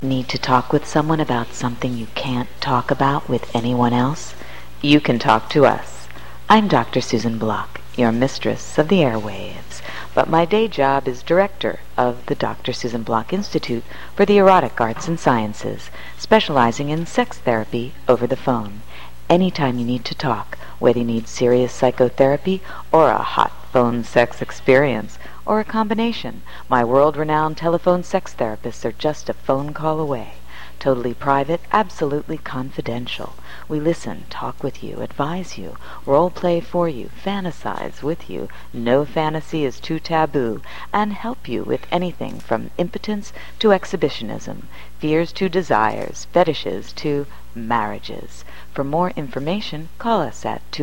Need to talk with someone about something you can't talk about with anyone else? You can talk to us. I'm Dr. Susan Block, your mistress of the airwaves, but my day job is director of the Dr. Susan Block Institute for the Erotic Arts and Sciences, specializing in sex therapy over the phone. Anytime you need to talk, whether you need serious psychotherapy or a hot phone sex experience, or a combination, my world-renowned telephone sex therapists are just a phone call away. Totally private, absolutely confidential. We listen, talk with you, advise you, role-play for you, fantasize with you, no fantasy is too taboo, and help you with anything from impotence to exhibitionism, fears to desires, fetishes to marriages. For more information, call us at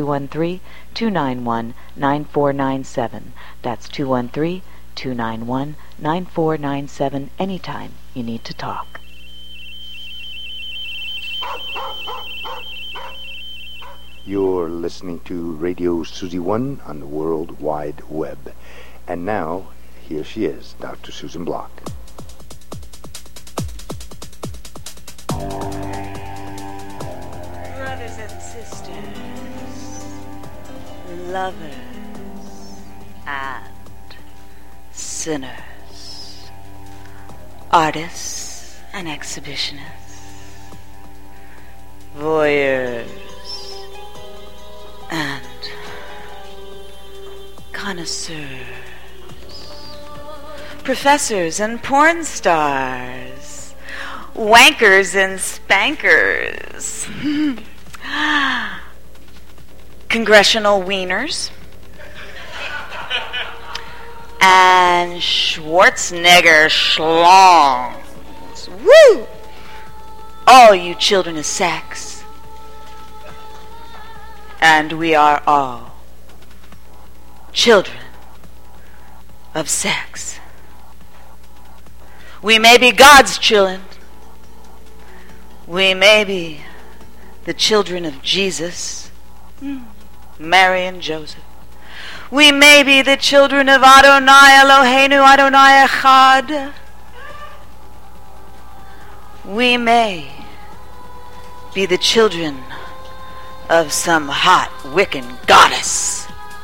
213-291-9497. That's 213-291-9497 anytime you need to talk. You're listening to Radio Susie One on the World Wide Web. And now, here she is, Dr. Susan Block. Brothers and sisters, lovers and sinners, artists and exhibitionists, voyeurs and connoisseurs, professors and porn stars, wankers and spankers, congressional wieners, and Schwarzenegger schlongs. Woo! All you children of sex. And we are all children of sex. We may be God's children. We may be the children of Jesus, Mary and Joseph. We may be the children of Adonai Eloheinu Adonai Echad. We may be the children of some hot Wiccan goddess.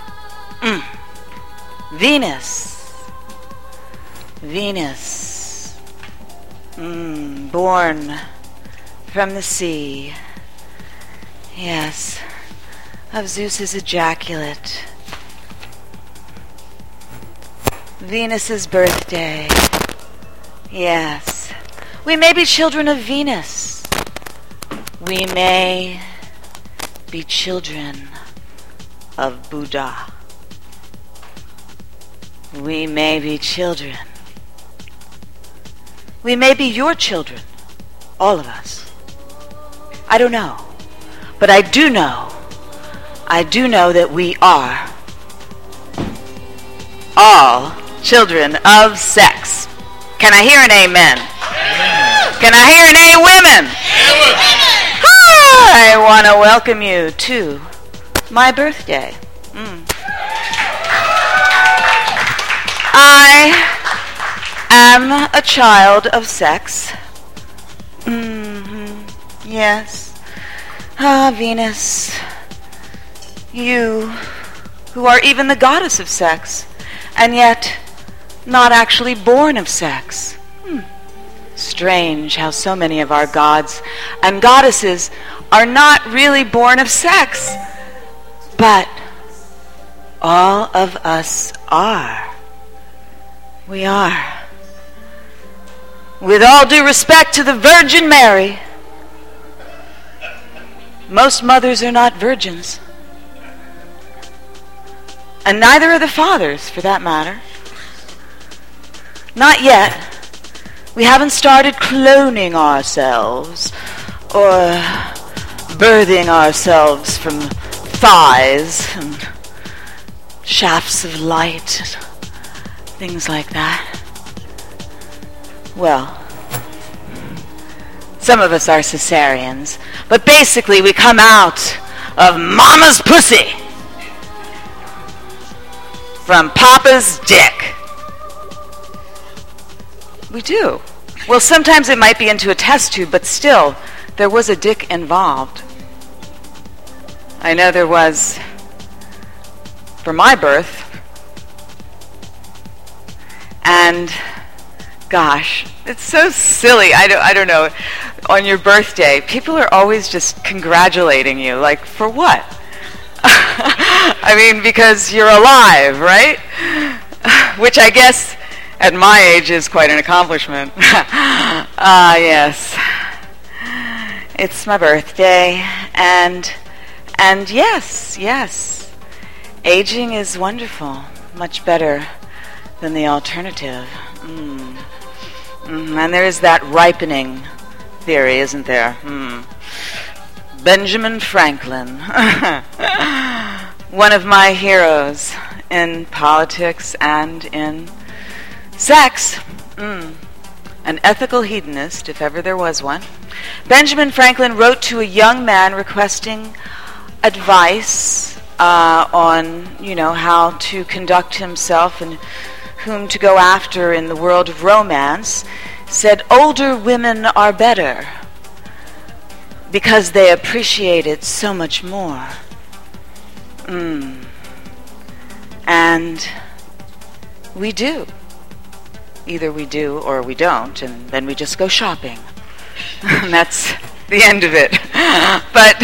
Venus, born from the sea, yes, of Zeus's ejaculate. Venus's birthday, yes. We may be children of Venus. We may be children of Buddha. We may be children. We may be your children, all of us. I don't know, but I do know that we are all children of sex. Can I hear an amen? Can I hear an A women? I want to welcome you to my birthday. I am a child of sex. Yes. Venus, you who are even the goddess of sex, and yet not actually born of sex. Strange how so many of our gods and goddesses are not really born of sex, but all of us are. We are. With all due respect to the Virgin Mary, most mothers are not virgins, and neither are the fathers, for that matter. Not yet. We haven't started cloning ourselves or birthing ourselves from thighs and shafts of light, things like that. Well, some of us are cesareans, but basically we come out of Mama's pussy from Papa's dick. We do. Well, sometimes it might be into a test tube, but still, there was a dick involved. I know there was for my birth. And gosh, it's so silly. I don't know. On your birthday, people are always just congratulating you. Like, for what? I mean, because you're alive, right? Which I guess at my age is quite an accomplishment. Yes. It's my birthday, and yes. Aging is wonderful. Much better than the alternative. And there is that ripening theory, isn't there? Benjamin Franklin, one of my heroes in politics and in sex, an ethical hedonist, if ever there was one. Benjamin Franklin wrote to a young man requesting advice on, how to conduct himself and whom to go after in the world of romance. Said, older women are better because they appreciate it so much more. And we do. Either we do or we don't, and then we just go shopping. And that's the end of it. But,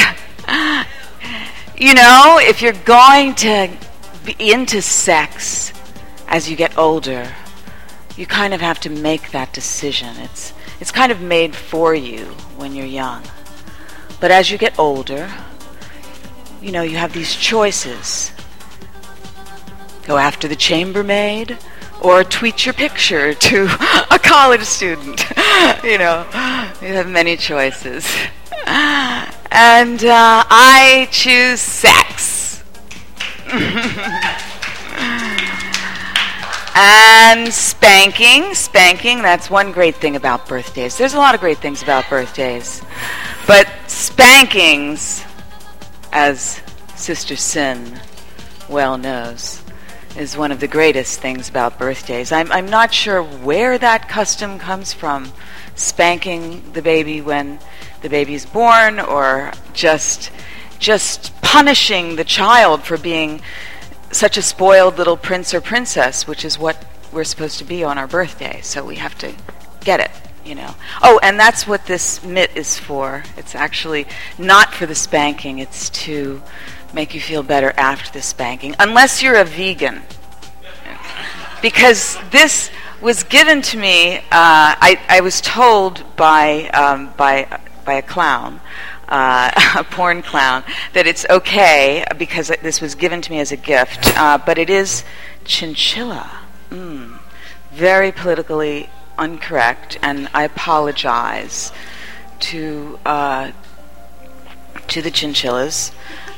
if you're going to be into sex as you get older, you kind of have to make that decision. It's kind of made for you when you're young. But as you get older, you have these choices. Go after the chambermaid or tweet your picture to a college student. You have many choices. And I choose sex. And spanking, that's one great thing about birthdays. There's a lot of great things about birthdays. But spankings, as Sister Sin well knows, is one of the greatest things about birthdays. I'm not sure where that custom comes from, spanking the baby when the baby's born, or just punishing the child for being such a spoiled little prince or princess, which is what we're supposed to be on our birthday. So we have to get it, Oh, and that's what this mitt is for. It's actually not for the spanking. It's to make you feel better after the spanking, unless you're a vegan. Because this was given to me, I was told by a clown, a porn clown, that it's okay because this was given to me as a gift, but it is chinchilla. Very politically incorrect, and I apologize to the chinchillas.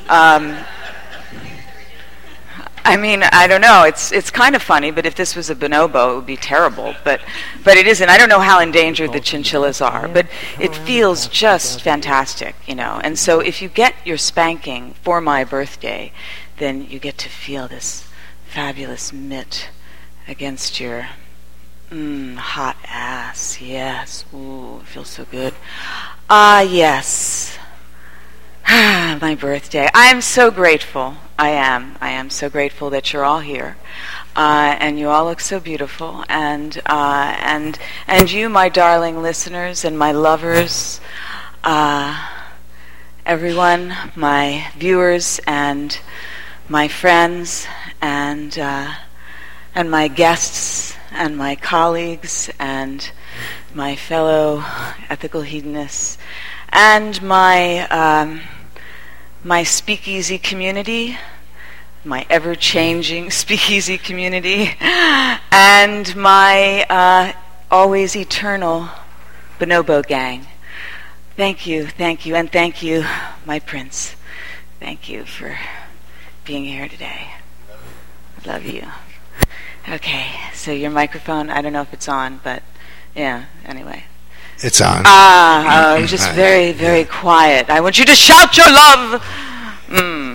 I mean, I don't know. It's kind of funny, but if this was a bonobo, it would be terrible. But it isn't. I don't know how endangered the chinchillas are, but it feels just fantastic, And so if you get your spanking for my birthday, then you get to feel this fabulous mitt against your hot ass. Yes. Ooh, it feels so good. Yes. My birthday. I'm so grateful. I am so grateful that you're all here, and you all look so beautiful. And you, my darling listeners and my lovers, everyone, my viewers and my friends and my guests and my colleagues and my fellow ethical hedonists and my speakeasy community, my ever-changing speakeasy community, and my always eternal bonobo gang. Thank you, and thank you, my prince. Thank you for being here today. I love you. Okay, so your microphone, I don't know if it's on, but yeah, anyway. It's on. Just very, very quiet. I want you to shout your love.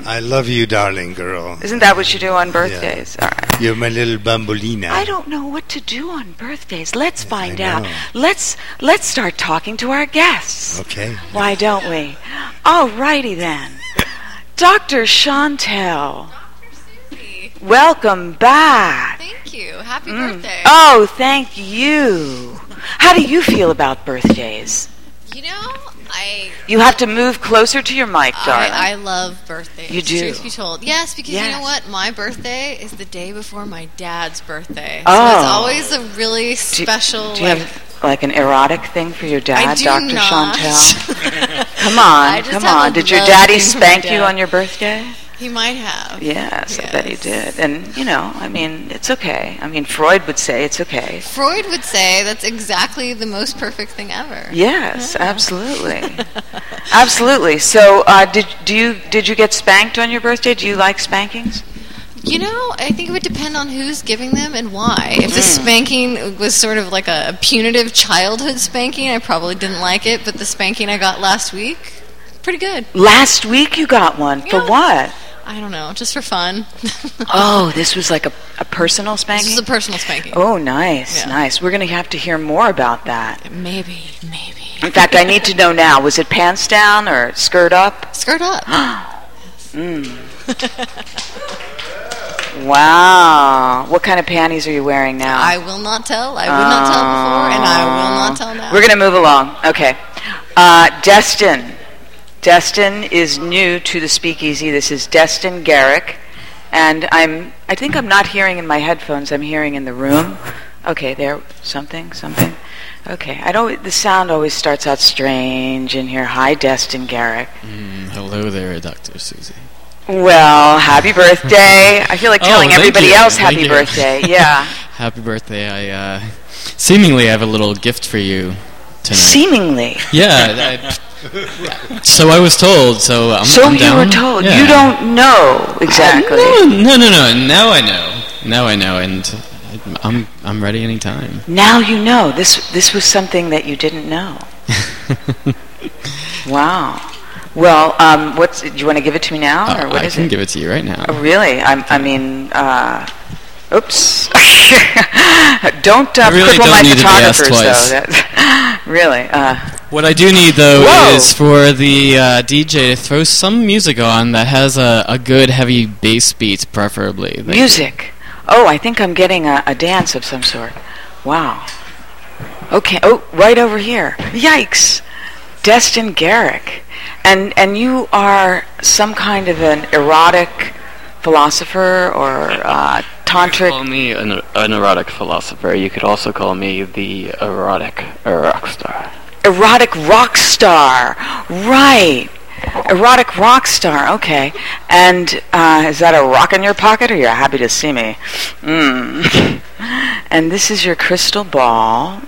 I love you, darling girl. Isn't that what you do on birthdays? Yeah. All right. You're my little bambolina. I don't know what to do on birthdays. Let's find I out. know. Let's start talking to our guests. Okay. Why don't we? All righty then. Dr. Chantel, welcome back. Thank you. Happy birthday. Oh, thank you. How do you feel about birthdays? You know, You have to move closer to your mic, darling. I love birthdays. You do? Truth be told. Yes, because you Yes. know what? My birthday is the day before my dad's birthday. Oh. So it's always a really special... Do you have like an erotic thing for your dad, I do Dr. not. Chantel? Come I on, just come have on. a Did your love daddy thing for spank my you dad. on your birthday? He might have. Yes, I bet he did. And, you know, I mean, it's okay. I mean, Freud would say it's okay. Freud would say that's exactly the most perfect thing ever. Yes, absolutely. Absolutely. So, did you get spanked on your birthday? Do you like spankings? You know, I think it would depend on who's giving them and why. If the spanking was sort of like a punitive childhood spanking, I probably didn't like it. But the spanking I got last week, pretty good. Last week you got one. For Yeah. what? I don't know, just for fun. Oh, this was like a personal spanking? This is a personal spanking. Oh, nice, Yeah. nice. We're going to have to hear more about that. Maybe. In fact, I need to know now. Was it pants down or skirt up? Skirt up. Wow. What kind of panties are you wearing now? I will not tell. I would not tell before, and I will not tell now. We're going to move along. Okay. Destin. Destin is new to the Speakeasy. This is Destin Garrick. And I think I'm not hearing in my headphones. I'm hearing in the room. Okay, there. Something. Okay. The sound always starts out strange in here. Hi, Destin Garrick. Hello there, Dr. Susie. Well, happy birthday. I feel like telling thank everybody you. else Thank happy you. birthday. Yeah. Happy birthday. I seemingly have a little gift for you tonight. Seemingly. Yeah. So I was told, so I'm So I'm you down. were told. Yeah. You don't know exactly. No. Now I know, and I'm ready anytime. Now you know. This was something that you didn't know. Wow. Well, do you want to give it to me now, or what I is can it? give it to you right now. Oh, really? Oops. Don't really cripple don't my need to be asked photographers, twice. though. Really. What I do need, though, Whoa! is for the DJ to throw some music on that has a good heavy bass beat, preferably. Music. Oh, I think I'm getting a dance of some sort. Wow. Okay. Oh, right over here. Yikes. Destin Garrick. And you are some kind of an erotic philosopher or tantric. Call me an erotic philosopher. You could also call me the erotic rock star. Erotic rock star. Right. Erotic rock star. Okay. And is that a rock in your pocket, or you're happy to see me? And this is your crystal ball.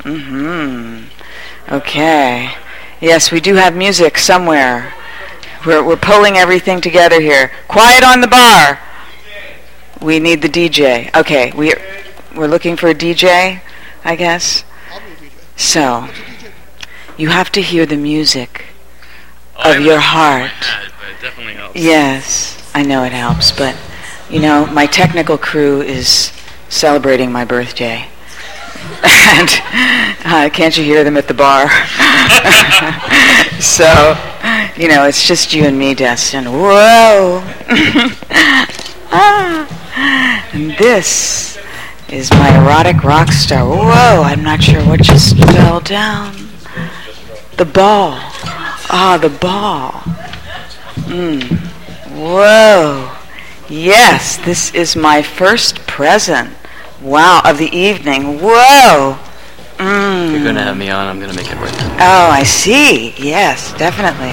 Okay. Yes, we do have music somewhere. We're pulling everything together here. Quiet on the bar. We need the DJ. Okay, we're looking for a DJ, I guess. So, you have to hear the music of your heart. But it definitely helps. Yes, I know it helps, but you know, my technical crew is celebrating my birthday. And can't you hear them at the bar? So, you know, it's just you and me, Destin. Whoa! And this is my erotic rock star. Whoa, I'm not sure what just fell down. The ball. The ball. Whoa. Yes, this is my first present. Wow, of the evening. Whoa. If you're gonna have me on, I'm gonna make it work. Oh, I see. Yes, definitely.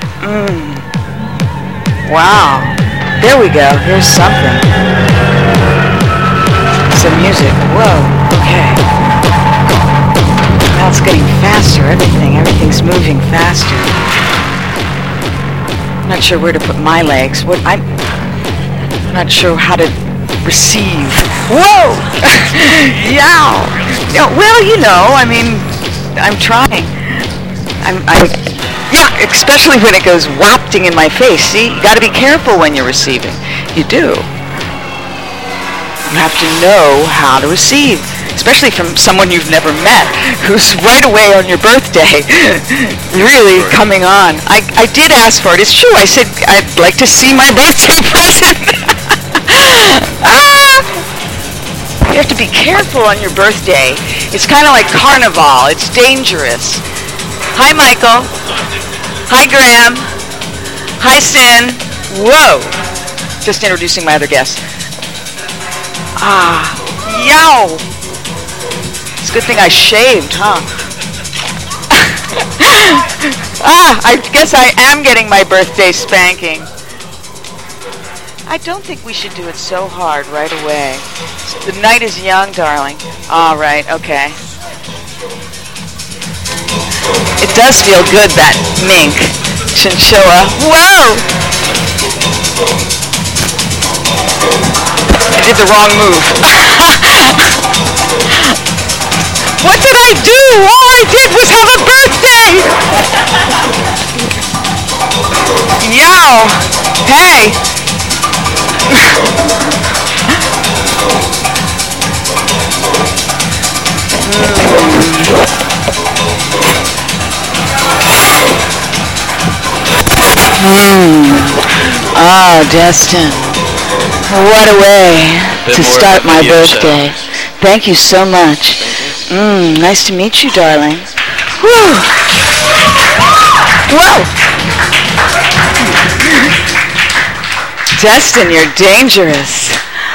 Wow. There we go. Here's something. Some music. Whoa. Okay. Now it's getting faster. Everything's moving faster. I'm not sure where to put my legs. I'm not sure how to receive. Whoa! Yeah. Well, you know, I mean, I'm trying. Yeah, especially when it goes wafting in my face. See, you got to be careful when you're receiving. You do. You have to know how to receive, especially from someone you've never met, who's right away on your birthday, really coming on. I did ask for it. It's true. I said I'd like to see my birthday present. You have to be careful on your birthday. It's kind of like carnival. It's dangerous. Hi, Michael. Hi, Graham. Hi, Sin. Whoa. Just introducing my other guest. Yow. It's a good thing I shaved, huh? I guess I am getting my birthday spanking. I don't think we should do it so hard right away. The night is young, darling. All right, okay. It does feel good, that mink chinchilla. Whoa! I did the wrong move. What did I do? All I did was have a birthday! Yow! Hey! Destin. What a way to start my birthday. Thank you so much. Nice to meet you, darling. Whew. Whoa! Destin, you're dangerous.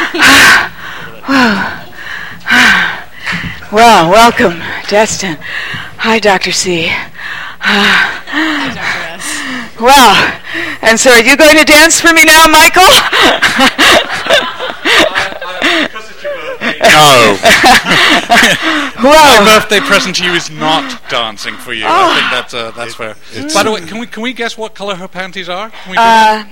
Well, welcome, Destin. Hi, Dr. C. Hi, Dr. S. Well, and so are you going to dance for me now, Michael? No. Well, My birthday present to you is not dancing for you. I think that's fair. By the way, can we guess what color her panties are? Can we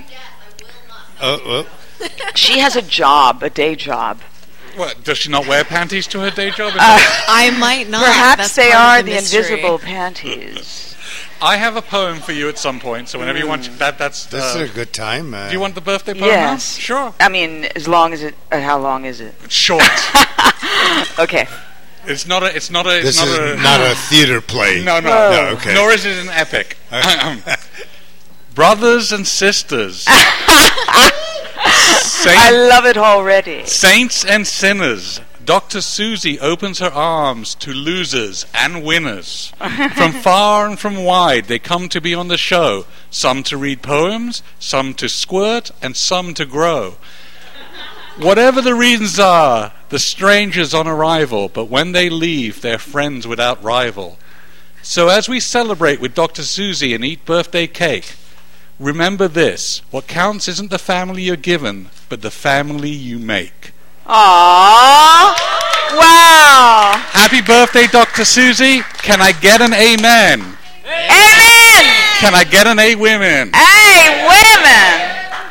she has a job, a day job. What, does she not wear panties to her day job? I might not. Perhaps That's they part are of the mystery. invisible panties. I have a poem for you at some point, so whenever you want that's This is a good time. do you want the birthday poem Yes. now? Sure. I mean, as long as it. How long is it? It's short. Okay. It's not a This is not a theater play. No. No, okay. Nor is it an epic. Brothers and sisters. I love it already. Saints and sinners. Dr. Susie opens her arms to losers and winners. From far and from wide, they come to be on the show. Some to read poems, some to squirt, and some to grow. Whatever the reasons are, the strangers on arrival, but when they leave, they're friends without rival. So as we celebrate with Dr. Susie and eat birthday cake, remember this: what counts isn't the family you're given, but the family you make. Aww! Wow! Happy birthday, Dr. Susie. Can I get an amen? Amen! Can I get an A women? Hey, women!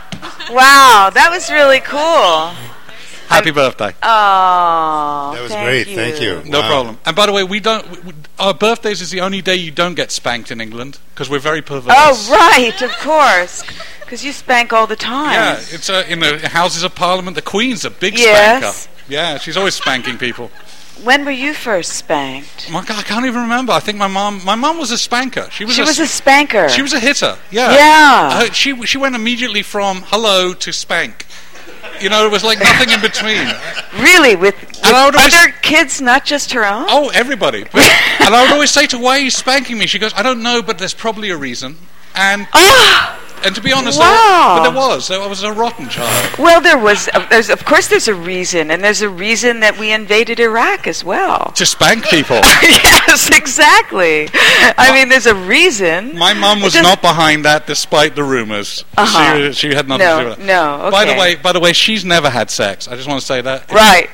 Wow, that was really cool. Happy birthday. Oh, That was great. Thank you. No Wow. problem. And by the way, our birthdays is the only day you don't get spanked in England, because we're very perverse. Oh, right, of course. Because you spank all the time. Yeah, it's in the Houses of Parliament. The Queen's a big Yes. spanker. Yeah, she's always spanking people. When were you first spanked? My God, I can't even remember. I think my mom was a spanker. She was a spanker. She was a hitter. Yeah. Yeah. She went immediately from hello to spank. You know, it was like nothing in between. Really? With And I would always- other kids, not just her own? Oh, everybody. And I would always say to her, why are you spanking me? She goes, I don't know, but there's probably a reason. And to be honest, Wow. but there was. I was a rotten child. Well, there's a reason, and there's a reason that we invaded Iraq as well. To spank people. Yes, exactly. I mean, there's a reason. My mum was not behind that, despite the rumors. Uh-huh. She had nothing to do with it. No, okay. By the way, she's never had sex. I just want to say that. Right.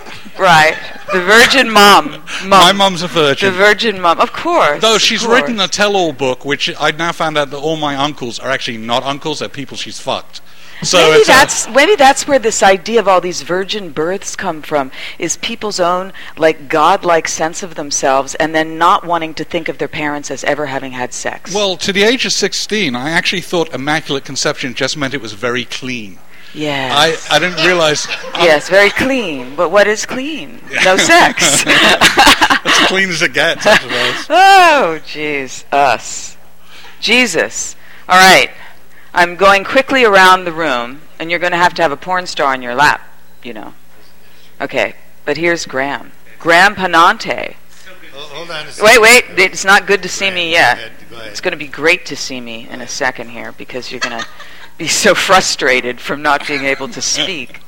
The virgin mom. My mum's a virgin. The virgin mom, of course. Though she's of course. written a tell-all book, which I now found out that all my uncles are actually not uncles, they're people she's fucked. So maybe that's where this idea of all these virgin births come from, is people's own like godlike sense of themselves, and then not wanting to think of their parents as ever having had sex. well, to the age of 16, I actually thought immaculate conception just meant it was very clean. Yes. I didn't realize. Yes, very clean. But what is clean? No sex. That's as clean as it gets, I suppose. Oh, jeez. Us. Jesus. All right. I'm going quickly around the room, and you're going to have a porn star on your lap, you know. Okay, but here's Graham. Graham Panante. Hold on a second. Wait. It's not good to see me yet. Go ahead. It's going to be great to see me in a second here, because you're going to be so frustrated from not being able to speak.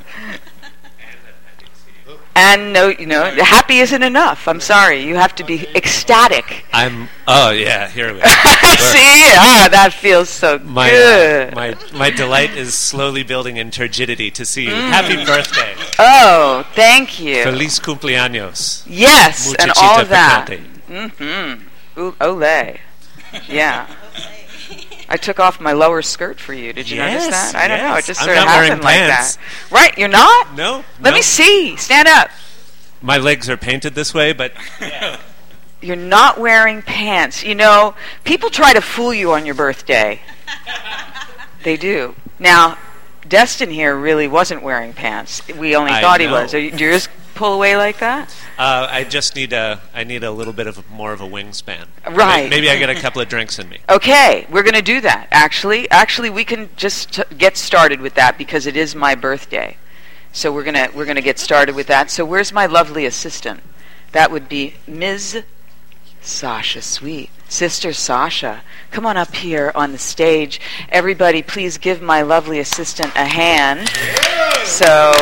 And happy isn't enough. I'm sorry. You have to be ecstatic. Oh yeah, here we go. See, that feels so good. My delight is slowly building in turgidity to see you. Happy birthday. Oh, thank you. Feliz cumpleaños. Yes, and all of that. Picante. Ole. Yeah. I took off my lower skirt for you. Did you notice that? I don't know. It just I'm sort of not wearing happened like pants. that. Right, you're not? No. Let me see. Stand up. My legs are painted this way, but You're not wearing pants. You know, people try to fool you on your birthday. They do. Now, Destin here really wasn't wearing pants. We only thought he was. Do you just pull away like that? I just need a little bit of more of a wingspan. Right. Maybe I get a couple of drinks in me. Okay, we're going to do that. Actually, we can just get started with that because it is my birthday. So we're gonna get started with that. So where's my lovely assistant? That would be Ms. Sasha Sweet. Sister Sasha, come on up here on the stage. Everybody, please give my lovely assistant a hand. So,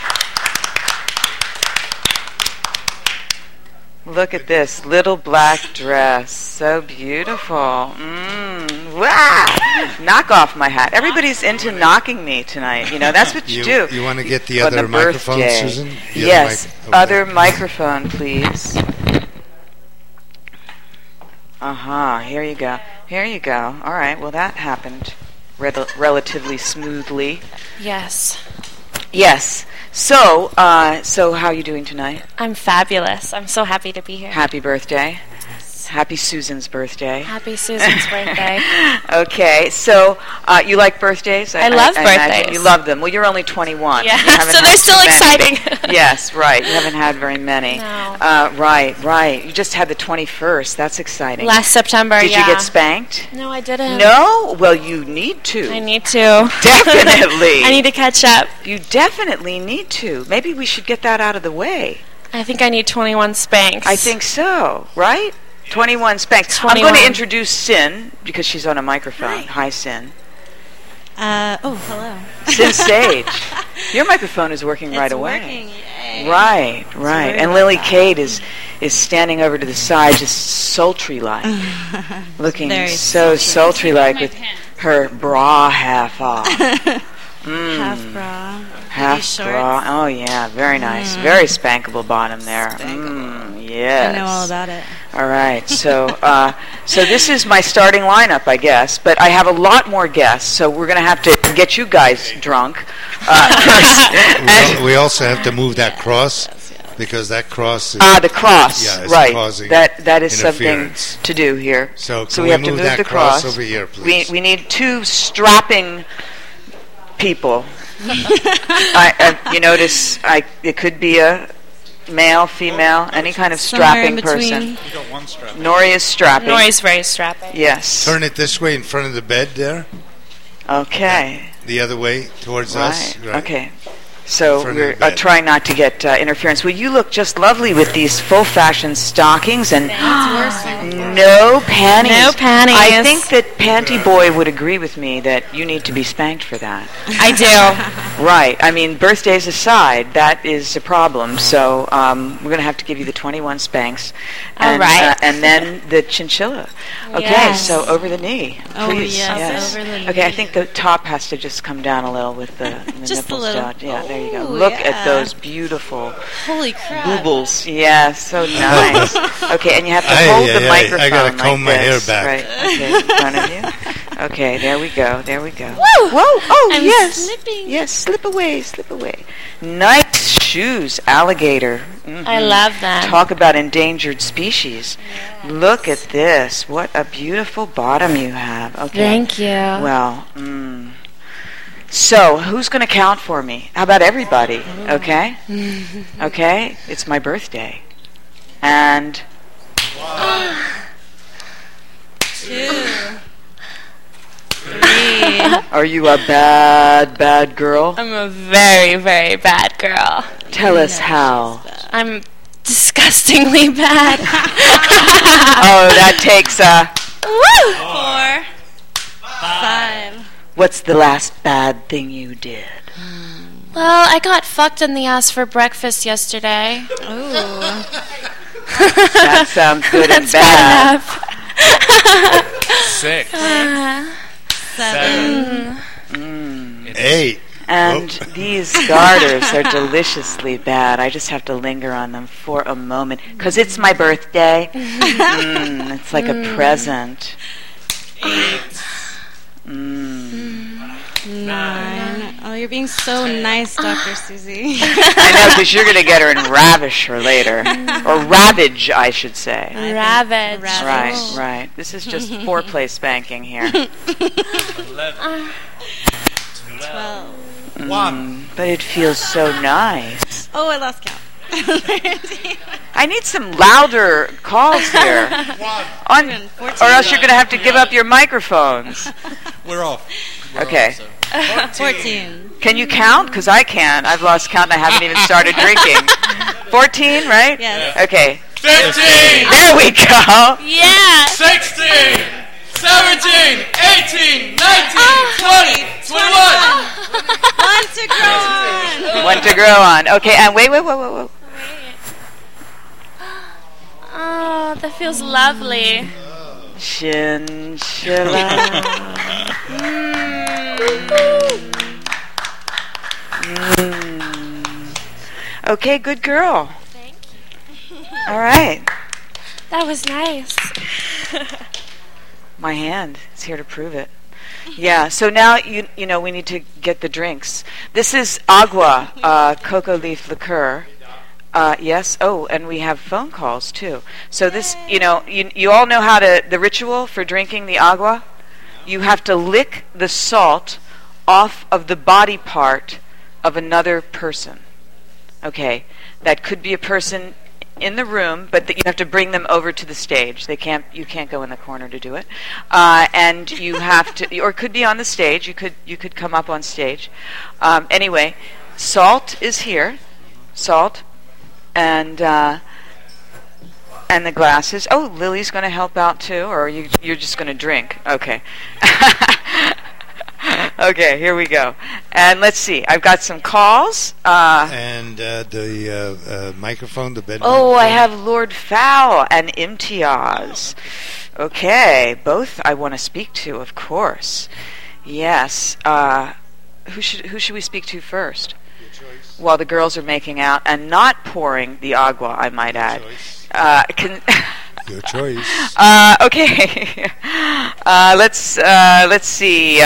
look at this little black dress. So beautiful. Wow! Knock off my hat. Everybody's into knocking me tonight. You know, that's what you do. You want to get the On other the microphone, birthday. Susan? Yes, other microphone, please. Here you go. Here you go. All right, well, that happened relatively smoothly. Yes. Yes. So how are you doing tonight? I'm fabulous. I'm so happy to be here. Happy birthday. Happy Susan's birthday. Happy Susan's birthday. Okay, so you like birthdays? I love imagine birthdays. you love them. Well, you're only 21. Yeah, You haven't so had they're still too many. exciting. Yes, right. You haven't had very many. No. Right. You just had the 21st. That's exciting. Last September, Did you get spanked? No, I didn't. No? Well, you need to. I need to. Definitely. I need to catch up. You definitely need to. Maybe we should get that out of the way. I think I need 21 spanks. I think so, right? 21 spanks. 21. I'm going to introduce Sin, because she's on a microphone. Hi, Sin. Hello. Sin Sage. Your microphone is working right away. Working, yay. Right. And Lily Kate is standing over to the side, just sultry-like. Looking Very so sultry-like with her bra half off. Half bra. Half shorts. bra. Oh, yeah. Very nice. Very spankable bottom there. Yes. I know all about it. All right. So this is my starting lineup, I guess. But I have a lot more guests, so we're going to have to get you guys drunk first. We also have to move that cross because that cross is... The cross. Yeah, it's right. causing That is something interference. to do here. So we have to move that the cross cross over here, please? We need two strapping people. You notice it could be a male, female, any kind of Somewhere in strapping person. between. You got one strap. Nori is strapping. Nori's very strapping. Yes. Turn it this way in front of the bed there. Okay. The other way towards us. Right. Okay. So Front of we're the bed. trying not to get interference. Well, you look just lovely with these full-fashion stockings and no panties. No panties. I think that Panty Boy would agree with me that you need to be spanked for that. I do. Right. I mean, birthdays aside, that is a problem. So we're going to have to give you the 21 spanks. All And, right. and then the chinchilla. Okay, Yes. so over the knee, Oh, please. yes, over the Okay, I knee. think the top has to just come down a little with the Just a nipples little. down. Yeah, there you go. Ooh, Look at yeah. those beautiful Holy crap. boobles. Yeah, so nice. Okay, and you have to hold the microphone I gotta comb like my hair this. back. Right. Okay, in front of you. Okay, there we go. There we go. Woo! Whoa! Oh, I'm yes. slipping. Yes, slip away, slip away. Nice shoes, alligator. I love them. Talk about endangered species. Look at this. What a beautiful bottom you have. Okay. Thank you. Well, so who's going to count for me? How about everybody? Okay? Okay? It's my birthday. And 2, 3. are you a bad girl? I'm a very, very bad girl. Tell us how. I'm disgustingly bad. Oh, that takes Woo! 4, 5. What's the last bad thing you did? Well, I got fucked in the ass for breakfast yesterday. Ooh. That sounds good and That's bad. bad enough. 6, 7. 8. And these garters are deliciously bad. I just have to linger on them for a moment because it's my birthday. It's like a present. 8. 9. Oh, you're being so nice, Dr. Susie. I know, because you're going to get her and ravish her later. Or ravage, I should say. Ravage. Right, right. This is just foreplay spanking here. 11, 12. 1. But it feels so nice. Oh, I lost count. 13. I need some louder calls here. On, or else you're going to have to give up your microphones. We're off. Okay. 14. Can you count? Because I can. I've lost count and I haven't even started drinking. 14, right? Yes. Okay. 15, There we go. Yeah. 16, 17, 18, 19, 20, 21. 1 to grow on. One to grow on. Okay, and wait. Oh, that feels lovely. Chinchilla. Okay, good girl. Thank you. All right. That was nice. My hand is here to prove it. Yeah, so now you know we need to get the drinks. This is agua, cocoa leaf liqueur. Yes. Oh, and we have phone calls too. So this, you all know how to the ritual for drinking the agua. You have to lick the salt off of the body part of another person. Okay, that could be a person in the room, but that you have to bring them over to the stage. You can't go in the corner to do it, and you have to, or it could be on the stage. You could come up on stage. Anyway, salt is here, salt, and the glasses. Oh, Lily's going to help out too, or you're just going to drink. Okay. Okay, here we go. And let's see. I've got some calls. And the microphone, the bed. Oh, I have Lord Fowl and Imtiaz. Okay, both I want to speak to, of course. Yes. Who should we speak to first? Your choice. While the girls are making out and not pouring the agua, I might add. Your choice. Okay. Let's see.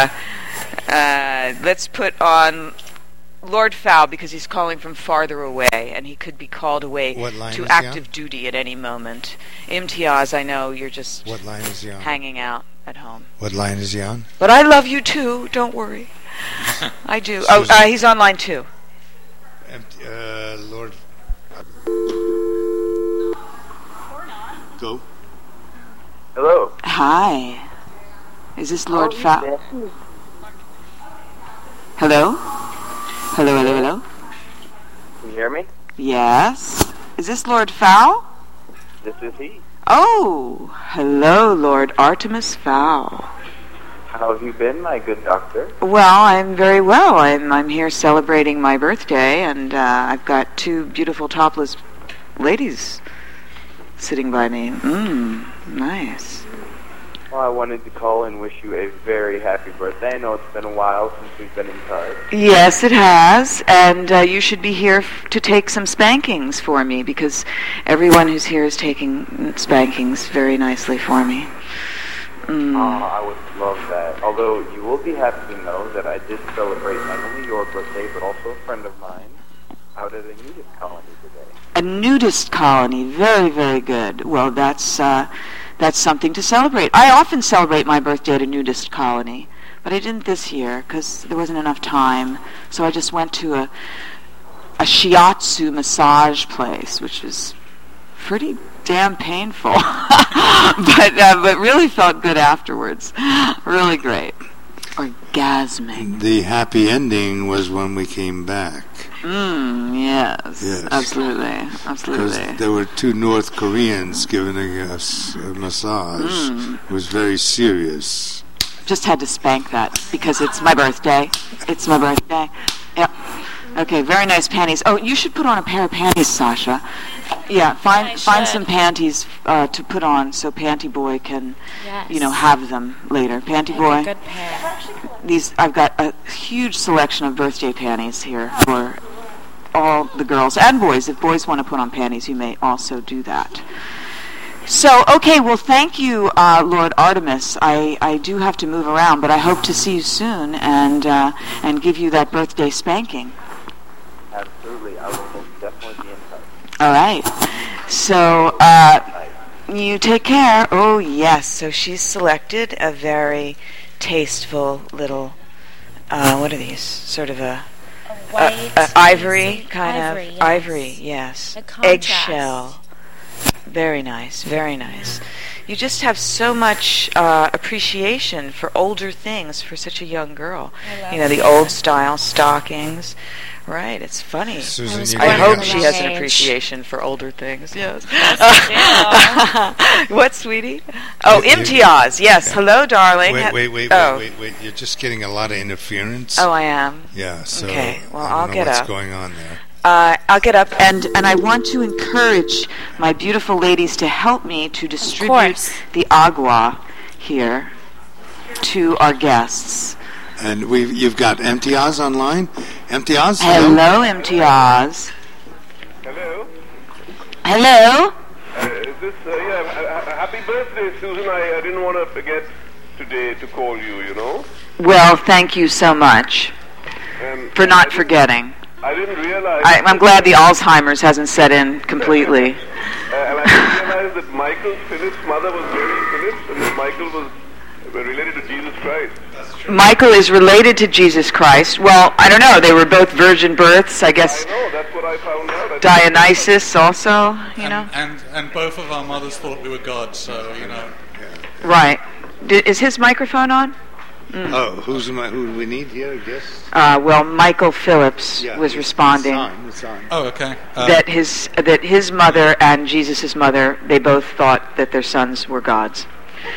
Let's put on Lord Fowl because he's calling from farther away and he could be called away to active duty at any moment. Imtiaz, I know you're just What line is he on? hanging out at home. What line is he on? But I love you too. Don't worry. I do. Oh, he's on line 2. Lord. Go. Hello. Hi. Is this Lord Fowl? Hello? Hello? Can you hear me? Yes. Is this Lord Fowl? This is he. Oh, hello, Lord Artemis Fowl. How have you been, my good doctor? Well, I'm very well. I'm here celebrating my birthday, and I've got 2 beautiful topless ladies sitting by me. Nice. Well, I wanted to call and wish you a very happy birthday. I know it's been a while since we've been in touch. Yes, it has, and you should be here to take some spankings for me, because everyone who's here is taking spankings very nicely for me. I would love that. Although you will be happy to know that I did celebrate not only your birthday, but also a friend of mine out at a nudist colony today. A nudist colony. Very, very good. Well, that's something to celebrate. I often celebrate my birthday at a nudist colony, but I didn't this year because there wasn't enough time. So I just went to a shiatsu massage place, which was pretty damn painful, but really felt good afterwards. Really great. Orgasmic. The happy ending was when we came back. Yes. Absolutely. Because there were two North Koreans giving us a massage. It was very serious. Just had to spank that because it's my birthday. It's my birthday. Yep. Okay, very nice panties. Oh, you should put on a pair of panties, Sasha. Yeah, find some panties to put on so Panty Boy can, have them later. Panty Boy. A good pair. I've got a huge selection of birthday panties here for all the girls and boys. If boys want to put on panties, you may also do that. So, okay, well, thank you, Lord Artemis. I do have to move around, but I hope to see you soon and give you that birthday spanking. Absolutely, I will definitely be in touch. All right. So, you take care. Oh, yes. So she's selected a very tasteful little, what are these? Sort of a white, ivory kind ivory, of. yes. Ivory, yes. A contrast. Eggshell. Very nice, very nice. You just have so much appreciation for older things for such a young girl. The old style stockings. Right, it's funny. Susan, I hope she has an appreciation for older things. Yes. What, sweetie? Oh, Imtiaz. Yes. Hello, darling. Wait. You're just getting a lot of interference. Oh, I am. Yeah. So okay. Well, I'll get what's up. going on there. I'll get up, and I want to encourage my beautiful ladies to help me to distribute the agua here to our guests. And you've got Imtiaz online? Imtiaz? Hello, Imtiaz. Hello? Hello? Is this, happy birthday, Susan. I didn't want to forget today to call you, Well, thank you so much for not forgetting. I didn't realize... I'm glad the Alzheimer's hasn't set in completely. And I didn't realize that Michael Phillips' mother was Mary Phillips, and that Michael was related to Jesus Christ. Michael is related to Jesus Christ. Well, I don't know. They were both virgin births, I guess. I know. That's what I found out. Dionysus also, And both of our mothers thought we were gods, so, Right. Is his microphone on? Oh, who do we need here, I guess? Well, Michael Phillips was responding. It's on. Oh, okay. That his mother and Jesus' mother, they both thought that their sons were gods.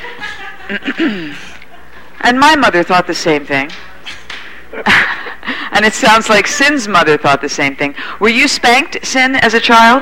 And my mother thought the same thing. And it sounds like Sin's mother thought the same thing. Were you spanked, Sin, as a child?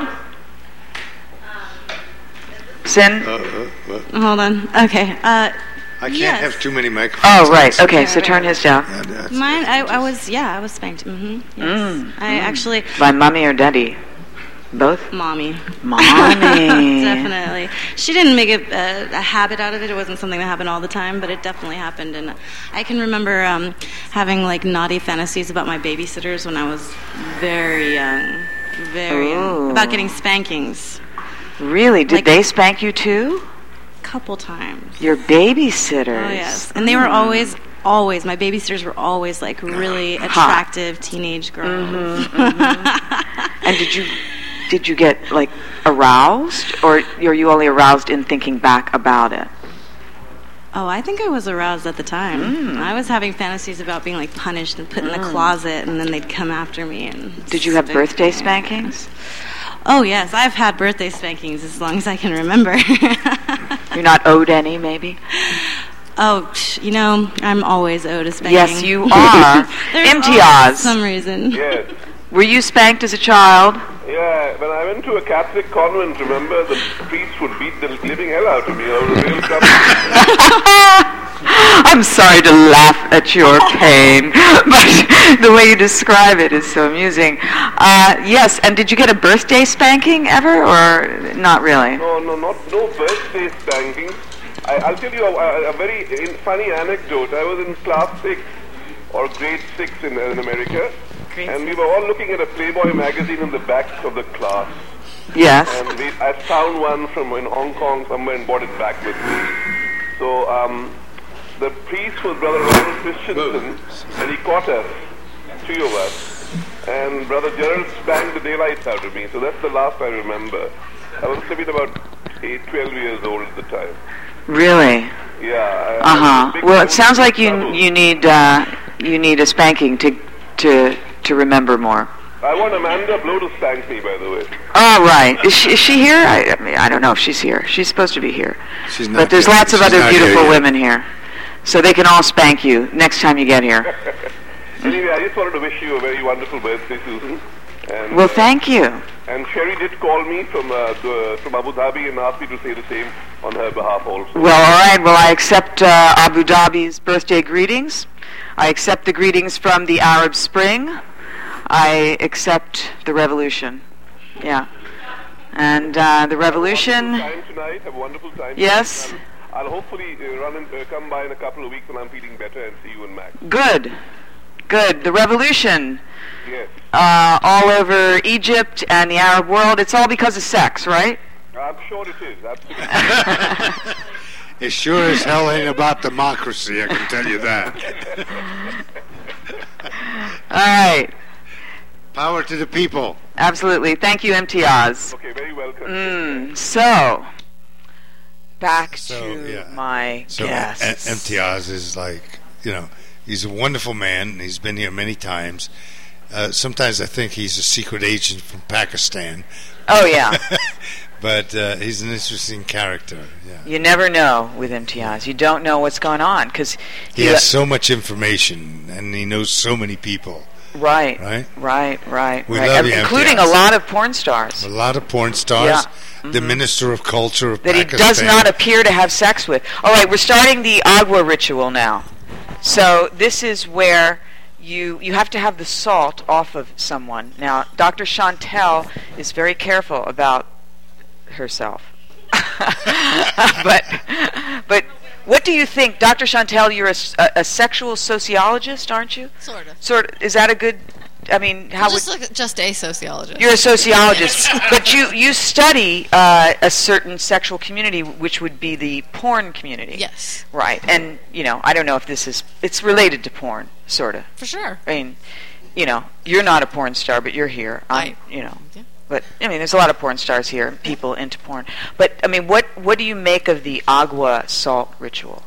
Sin? Hold on. Okay. I can't have too many microphones. Oh, right. Okay, so turn his down. Mine, I was spanked. Yes. I actually... By mommy or daddy? Both? Mommy. Definitely. She didn't make a habit out of it. It wasn't something that happened all the time, but it definitely happened. And I can remember having naughty fantasies about my babysitters when I was very young. Very young. About getting spankings. Really? Did they spank you too? Couple times. Your babysitters. Oh, yes. And they were always, my babysitters were always really attractive teenage girls. And did you get aroused, or are you only aroused in thinking back about it? Oh, I think I was aroused at the time. I was having fantasies about being punished and put in the closet, and then they'd come after me. And did you have birthday spankings? Oh, yes. I've had birthday spankings as long as I can remember. You're not owed any, maybe? Oh, I'm always owed a spanking. Yes, you are. Imtiaz. For some reason. Yes. Were you spanked as a child? Yeah, when I went to a Catholic convent, remember, the priests would beat the living hell out of me. I was a real trouble. I'm sorry to laugh at your pain, but the way you describe it is so amusing. Yes, and did you get a birthday spanking ever, or not really? No birthday spanking. I'll tell you a very funny anecdote. I was in class 6 or grade 6 in America, and we were all looking at a Playboy magazine in the back of the class. Yes. And I found one from in Hong Kong somewhere and brought it back with me. So the priest was Brother Ronald Christensen, and he caught us, 3 of us. And Brother Gerald spanked the daylights out of me. So that's the last I remember. I was maybe about 12 years old at the time. Really? Yeah. Well, it sounds like you need a spanking to remember more. I want Amanda Blow to spank me, by the way. Oh, right. Is she here? I don't know if she's here. She's supposed to be here. She's not. But there's here. lots of She's other not beautiful here yet. women here, so they can all spank you next time you get here. Anyway, I just wanted to wish you a very wonderful birthday, Susan. And, Well, thank you. And Sherry did call me from Abu Dhabi and asked me to say the same on her behalf also. Well, all right. Well, I accept Abu Dhabi's birthday greetings. I accept the greetings from the Arab Spring. I accept the revolution. Yeah. And the revolution... Have a wonderful time tonight. Have a wonderful time. Yes. I'll hopefully come by in a couple of weeks when I'm feeling better and see you and Max. Good. The revolution. Yes. All over Egypt and the Arab world. It's all because of sex, right? I'm sure it is. Absolutely. It sure as hell ain't about democracy, I can tell you that. All right. Power to the people. Absolutely. Thank you, MT Oz. Okay, very welcome. So, back to my So guests. MT Oz is like, he's a wonderful man. He's been here many times. Sometimes I think he's a secret agent from Pakistan. Oh, yeah. But he's an interesting character. Yeah. You never know with MT Oz. You don't know what's going on because he has so much information and he knows so many people. Right. We Love you, including a lot of porn stars. A lot of porn stars. Yeah. The Minister of Culture of that Pakistan. He does not appear to have sex with. All right, we're starting the agua ritual now. So this is where you have to have the salt off of someone. Now, Dr. Chantel is very careful about herself. but what do you think, Dr. Chantel? You're a sexual sociologist, aren't you? Sort of. Is that a good? I mean, how just a sociologist. You're a sociologist, but you study a certain sexual community, which would be the porn community. Yes. Right, and I don't know if it's related to porn, sort of. For sure. I mean, you're not a porn star, but you're here. Yeah. But I mean, there's a lot of porn stars here, people into porn. But I mean, what do you make of the agua salt ritual?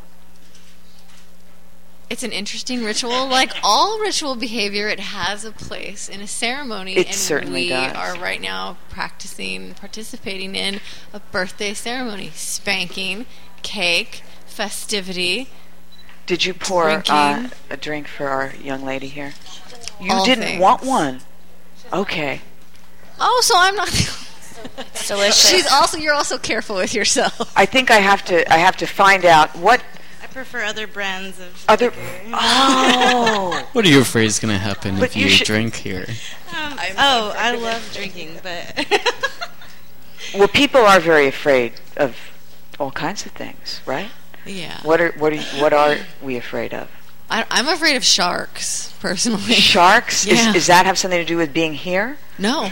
It's an interesting ritual. Like all ritual behavior, it has a place in a ceremony. It certainly does. We are right now participating in a birthday ceremony. Spanking, cake, festivity. Did you pour a drink for our young lady here? You didn't want one. Okay. Oh, so I'm not... It's delicious. You're also careful with yourself. I think I have to find out what... I prefer other brands of liquor. Oh. What are you afraid is going to happen But if you should- drink here? I love drinking, but... Well, people are very afraid of all kinds of things, right? Yeah. What are we afraid of? I'm afraid of sharks, personally. Sharks? Yeah. Is that have something to do with being here? No.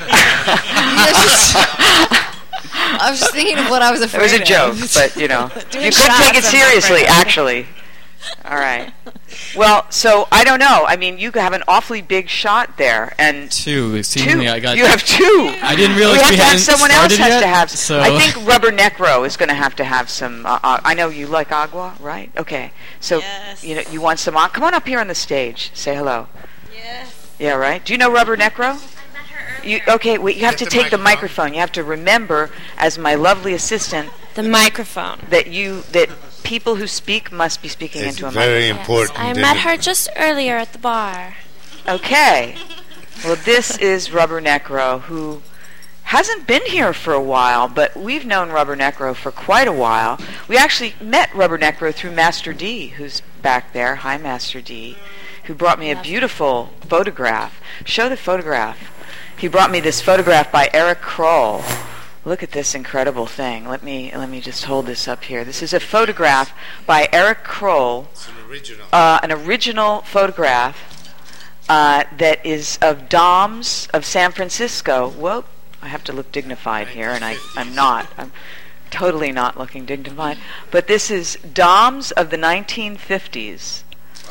I was just thinking of what I was afraid of. It was a joke, but you could take it seriously, actually. All right. Well, so I don't know. I mean, you have an awfully big shot there, and Two. Seemingly, I got. You have two. I didn't realize we hadn't have someone else started has yet, to have. so- I think Rubber Necro is going to have some. I know you like agua, right? Okay. So Yes. you want some? Come on up here on the stage. Say hello. Yes. Yeah, right. Do you know Rubber Necro? You have to take the microphone. You have to remember, as my lovely assistant, The microphone. that people who speak must be speaking It's into a very microphone. important. I met her just earlier at the bar. Okay. Well, this is Rubber Necro, who hasn't been here for a while, but we've known Rubber Necro for quite a while. We actually met Rubber Necro through Master D, who's back there. Hi, Master D, who brought me a beautiful photograph. Show the photograph. He brought me this photograph by Eric Kroll, Look at this incredible thing. Let me just hold this up here. This is a photograph by Eric Kroll. It's an original photograph that is of Doms of San Francisco. Whoa, I have to look dignified here, and I'm not. I'm totally not looking dignified. But this is Doms of the 1950s.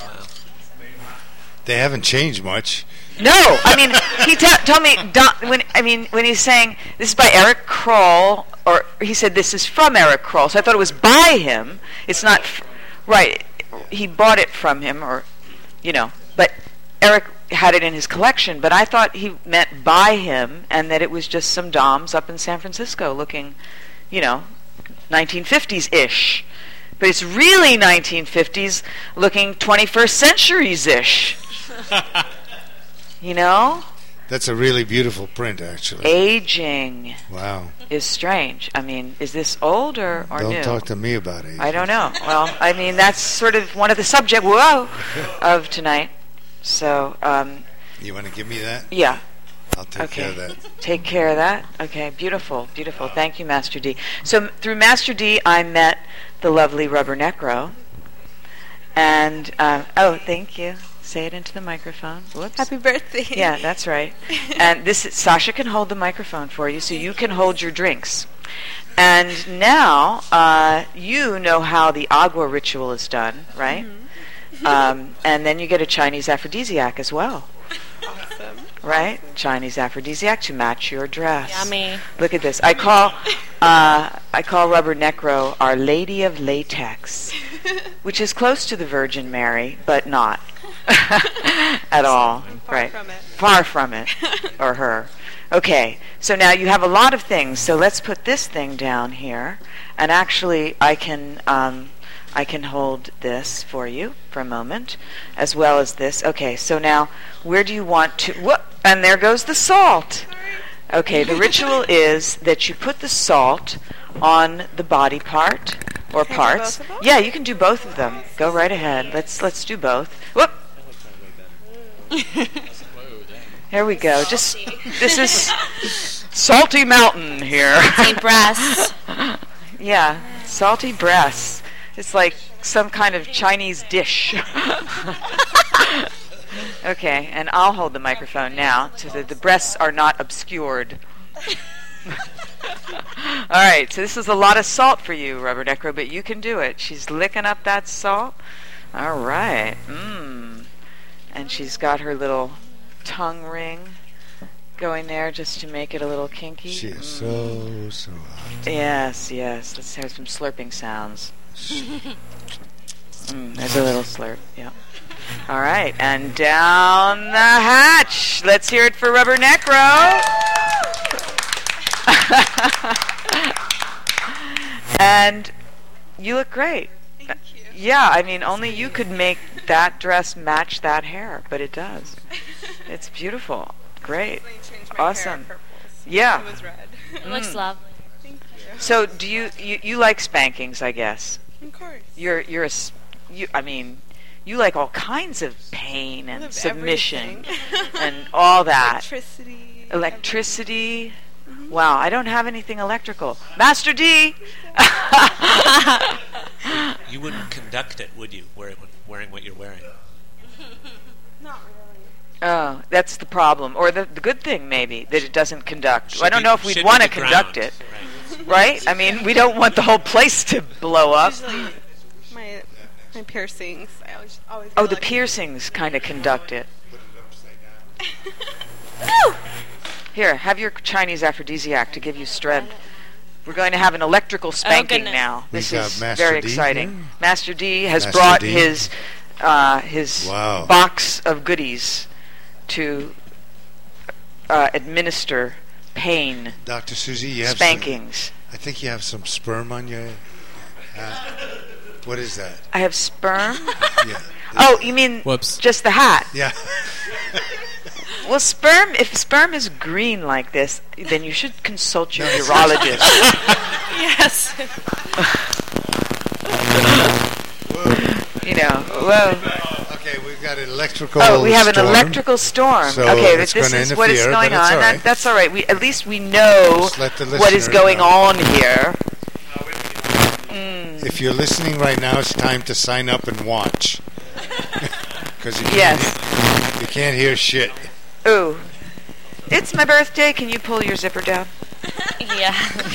They haven't changed much. No, I mean, he told me when he's saying this is by Eric Kroll, or he said this is from Eric Kroll, so I thought it was by him. It's not right. He bought it from him, or but Eric had it in his collection. But I thought he meant by him, and that it was just some Doms up in San Francisco, looking, 1950s ish. But it's really 1950s, looking 21st centuries ish. That's a really beautiful print, actually. Aging. Wow. Is strange. I mean, is this old or new? Don't talk to me about it. I don't know. Well, I mean, that's sort of one of the subject of tonight. So, you want to give me that? Yeah. I'll take care of that. Take care of that? Okay, beautiful, beautiful. Thank you, Master D. So, through Master D, I met the lovely Rubber Necro. And, thank you. Say it into the microphone. Whoops. Happy birthday. Yeah, that's right. And Sasha can hold the microphone for you, so you can hold your drinks. And now you know how the agua ritual is done, right? Mm-hmm. And then you get a Chinese aphrodisiac as well. Awesome. Right? Chinese aphrodisiac to match your dress. Yummy. Look at this. I call Rubber Necro Our Lady of Latex, which is close to the Virgin Mary, but not. At all. Right. Far from it. Or her. Okay, so now you have a lot of things, so let's put this thing down here, and actually I can hold this for you for a moment, as well as this. Okay, so now where do you want to, whoop, and there goes the salt. Okay, the ritual is that you put the salt on the body part, or parts. Yeah, you can do both of them. Go right ahead. Let's do both. Whoop. Here we go. This is salty mountain here. Salty breasts. Yeah, salty breasts. It's like some kind of Chinese dish. Okay, and I'll hold the microphone now so that the breasts are not obscured. All right, so this is a lot of salt for you, Rubber Necro, but you can do it. She's licking up that salt. All right. And she's got her little tongue ring going there just to make it a little kinky. She is so hot. Yes. Let's have some slurping sounds. There's a little slurp. Yeah. All right, and down the hatch. Let's hear it for Rubber Necro. And you look great. Thank you. Yeah, I mean, only you could make that dress match that hair, but it does. It's beautiful. Great. Awesome. Yeah. It was red. It looks lovely. Thank you. So, do you like spankings? I guess. Of course. You like all kinds of pain and submission everything. and all that. Electricity. Mm-hmm. Wow, I don't have anything electrical. Master D. You wouldn't conduct it, would you? Wearing what you're wearing. Not really. Oh, that's the problem, or the good thing maybe that it doesn't conduct. I don't know if we'd want to conduct it, right? I mean, we don't want the whole place to blow up. Usually my piercings. I always. Oh, the piercings kind of conduct it. Here, have your Chinese aphrodisiac to give you strength. We're going to have an electrical spanking now. This is very exciting. Here? Master D has brought his box of goodies to administer pain. Dr. Susie, you have spankings. I think you have some sperm on your hat. What is that? I have sperm? Yeah. Oh, you mean just the hat? Yeah. Well, if sperm is green like this, then you should consult your urologist. Yes. Whoa. Okay, We've got an electrical Oh, we have an storm, electrical storm. so Okay, it's this gonna is what is interfere, going but it's on. all right. That's all right. At least we know Just let the what is listener going know. on here. If you're listening right now, it's time to sign up and watch. Because you can't hear shit. Ooh. It's my birthday. Can you pull your zipper down? Yeah.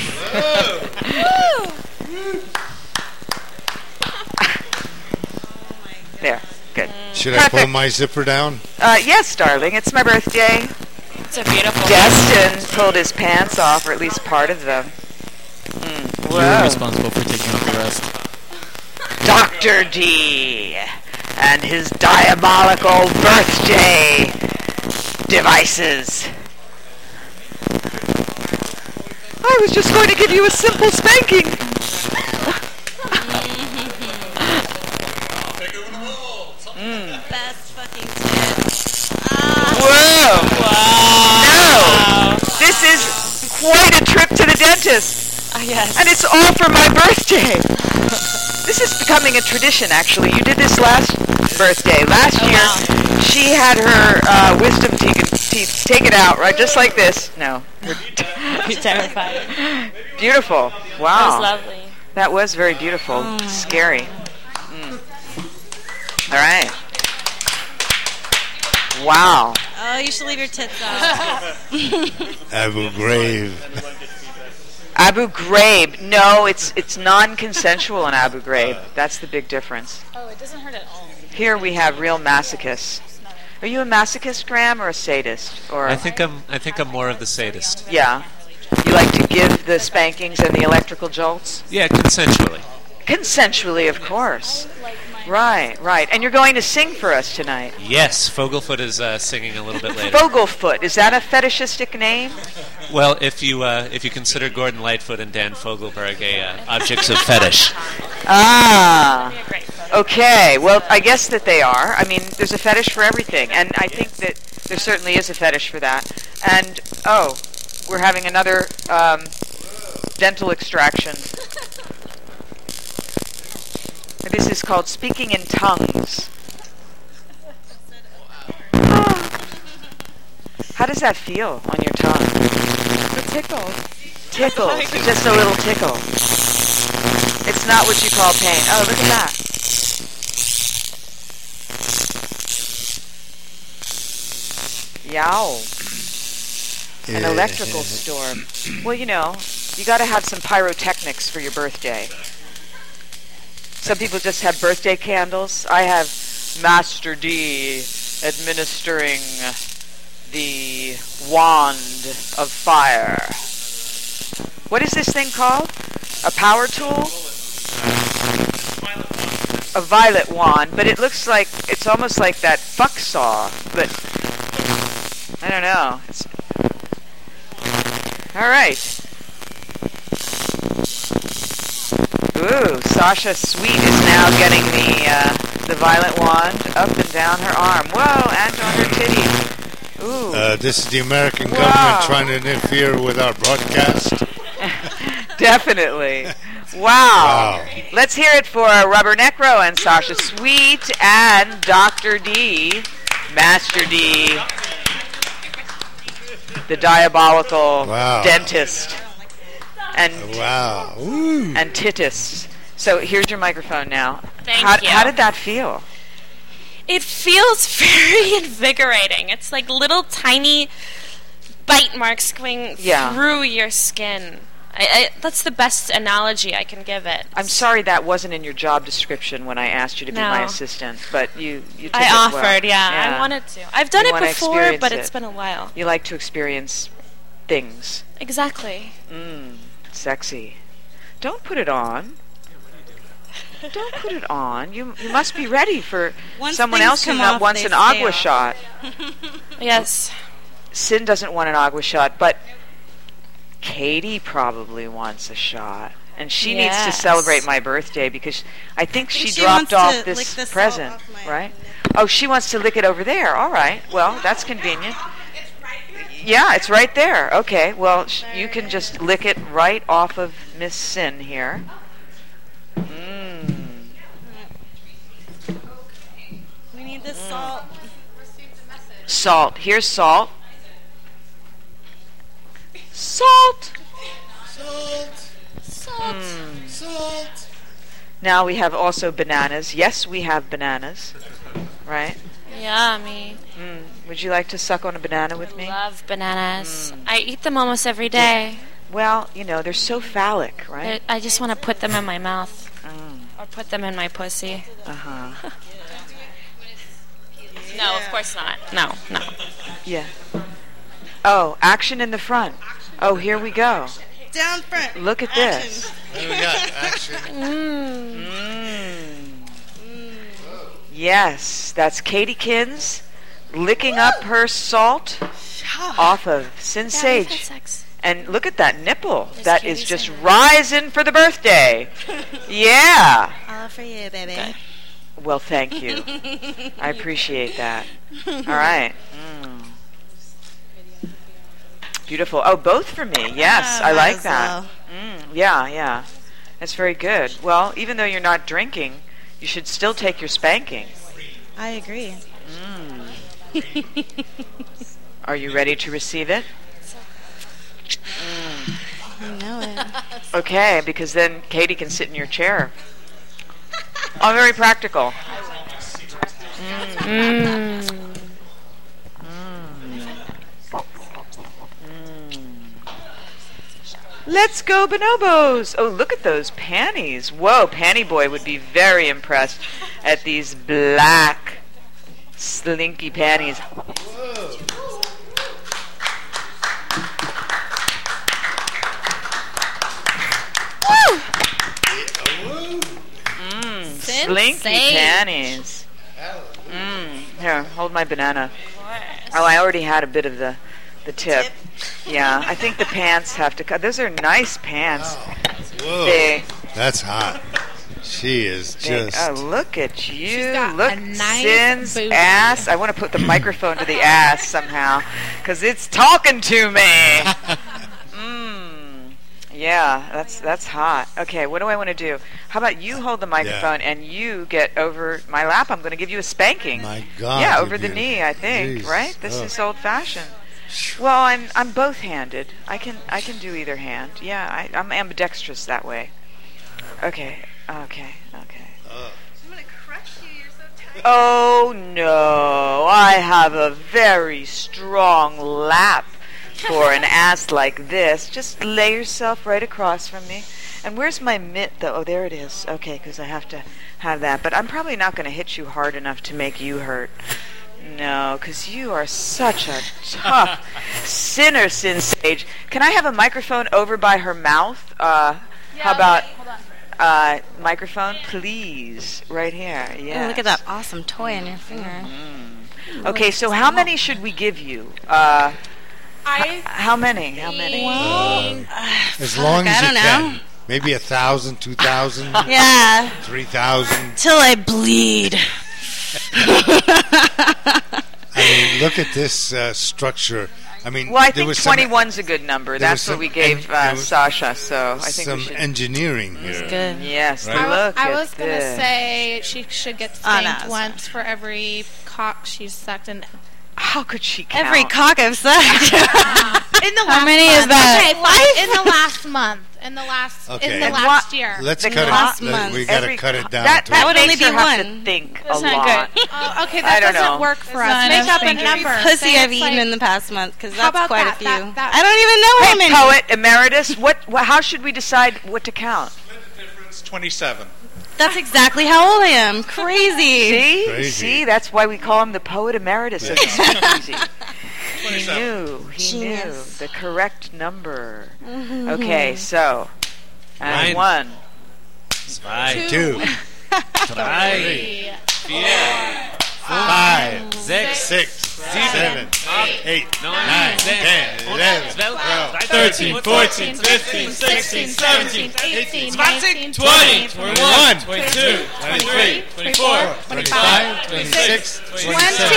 There. Good. Should I pull my zipper down? Yes, darling. It's my birthday. It's a beautiful. Destin pulled his pants off, or at least part of them. You're responsible for taking off the rest. Dr. D and his diabolical birthday devices. I was just going to give you a simple spanking. Best fucking tip. Whoa! Wow! No! This is quite a trip to the dentist. Yes. And it's all for my birthday. This is becoming a tradition, actually. You did this last birthday. Last year, she had her wisdom teeth taken out, right? Just like this. No. You're terrified. Beautiful. Wow. That was lovely. That was very beautiful. Scary. All right. Wow. Oh, you should leave your tits out. Abu Ghraib. Abu Ghraib. No, it's non-consensual in Abu Ghraib. That's the big difference. Oh, it doesn't hurt at all. Here we have real masochists. Are you a masochist, Graham, or a sadist? Or I think I'm more of the sadist. Yeah. You like to give the spankings and the electrical jolts? Yeah, consensually. Consensually, of course. Right, right. And you're going to sing for us tonight. Yes, Fogelfoot is singing a little bit later. Fogelfoot, is that a fetishistic name? Well, if you consider Gordon Lightfoot and Dan Fogelberg objects of fetish. Ah, okay. Well, I guess that they are. I mean, there's a fetish for everything, and I think that there certainly is a fetish for that. And, we're having another dental extraction. This is called speaking in tongues. How does that feel on your tongue? It tickles. Tickles. Just a little tickle. It's not what you call pain. Oh, look at that. Yow. An electrical storm. Well, you know, you got to have some pyrotechnics for your birthday. Some people just have birthday candles. I have Master D administering the wand of fire. What is this thing called? A power tool? A violet wand, but it looks like, it's almost like that fuck saw, but I don't know. All right. Ooh, Sasha Sweet is now getting the violet wand up and down her arm. Whoa, and on her titty. Ooh. This is the American government trying to interfere with our broadcast. Definitely. Wow. Let's hear it for Rubber Necro and Sasha Sweet and Dr. D, Master D, the diabolical dentist. And and titist. So here's your microphone now. Thank you. How did that feel? It feels very invigorating. It's like little tiny bite marks going through your skin. That's the best analogy I can give it. I'm sorry that wasn't in your job description when I asked you to be my assistant, but you took I it offered, well. I wanted to. I've done You it wanna before, experience but it. it's been a while. You like to experience things. Exactly. Sexy. Don't put it on. Don't put it on. You must be ready for Once someone things else who come off, wants they an stay agua off. shot. Yes. Sin doesn't want an agua shot, but Katie probably wants a shot. And she needs to Yes. celebrate my birthday because I think she she dropped wants off to lick this this all present, off right? Oh, she wants to lick it over there. All right. Well, that's convenient. Yeah, it's right there. Okay. Well, you can just lick it right off of Miss Sin here. We need this Salt. Salt. Here's salt. Salt. Salt. Now we have also bananas. Yes, we have bananas. Right? Yummy. Would you like to suck on a banana with me? Love bananas. I eat them almost every day. Well, they're so phallic, right? I just want to put them in my mouth. Or put them in my pussy. Uh-huh. No, of course not. No. Yeah. Oh, action in the front. Oh, here we go. Down front. Look at this. There we got action. Yes, that's Katie Kins licking up her salt off of Sin Sage. And look at that nipple. That is just rising for the birthday. Yeah. All for you, baby. Well, thank you. I appreciate that. All right. Beautiful. Oh, both for me. Yes, I like that. Yeah. That's very good. Well, even though you're not drinking, you should still take your spanking. I agree. Are you ready to receive it? You know it. Okay, because then Katie can sit in your chair. Oh, very practical. Let's go bonobos! Oh, look at those panties. Whoa, Panty Boy would be very impressed at these black, slinky panties. Slinky panties. Here, hold my banana. Oh, I already had a bit of the tip. Yeah, I think the pants have to cut. Those are nice pants. Whoa. That's hot. She is just... Oh, look at you. got Look, a nice Sin's booty. ass. I want to put the microphone to the ass somehow, because it's talking to me. Yeah, that's hot. Okay, what do I want to do? How about you hold the microphone and you get over my lap? I'm going to give you a spanking. My God. Yeah, over the knee, I think. Jeez. Right? This is old-fashioned. Well, I'm both-handed. I can do either hand. Yeah, I'm ambidextrous that way. Okay. I'm gonna crush you. You're so tight. Oh no, I have a very strong lap for an ass like this. Just lay yourself right across from me. And where's my mitt, though? Oh, there it is. Okay, because I have to have that. But I'm probably not going to hit you hard enough to make you hurt. No, because you are such a tough sinner, Sin Sage. Can I have a microphone over by her mouth? How about microphone, please? Right here. Yeah. Oh, look at that awesome toy on your finger. Okay, so how many should we give you? How many? Well, as long as I you don't can. know. Maybe 1,000, 2,000. Yeah. 3,000. Till I bleed. I mean, look at this structure. I mean, well, I there think was 21's a good number. That's what we gave Sasha. So I think some we should. engineering here. Good. Yes. Right? Look I at was gonna this. say she should get spanked once for every cock she's sucked, and how could she count? Every cock I've sucked. in the last How many month. is that? Okay, fine. In the last month. In the last. Okay. In the And last year. Let's The cut last it. month. We got to Every cut it down. That to would only makes be her have one. to think That's a not lot. good. Okay, I that don't doesn't know. work for That's us. not Make enough up a spanking. number. Pussy Say I've it's eaten like- in the past month, because How that's about quite that? a few. That- I don't even know how Hey, many. poet emeritus, how should we decide what to count? Split the difference, 27. That's exactly how old I am. Crazy. See? Crazy. See? That's why we call him the poet emeritus of the speakeasy. He 27. knew Genius. the correct number. Okay, so and Nine. 1, 2, 3, 4, 5, 6, 7, 8, 9, 10, 11, 12, 13, 14, 15, 16, 17, 18, 19, 20, 21, 22, 23, 24, 25, 26, 27.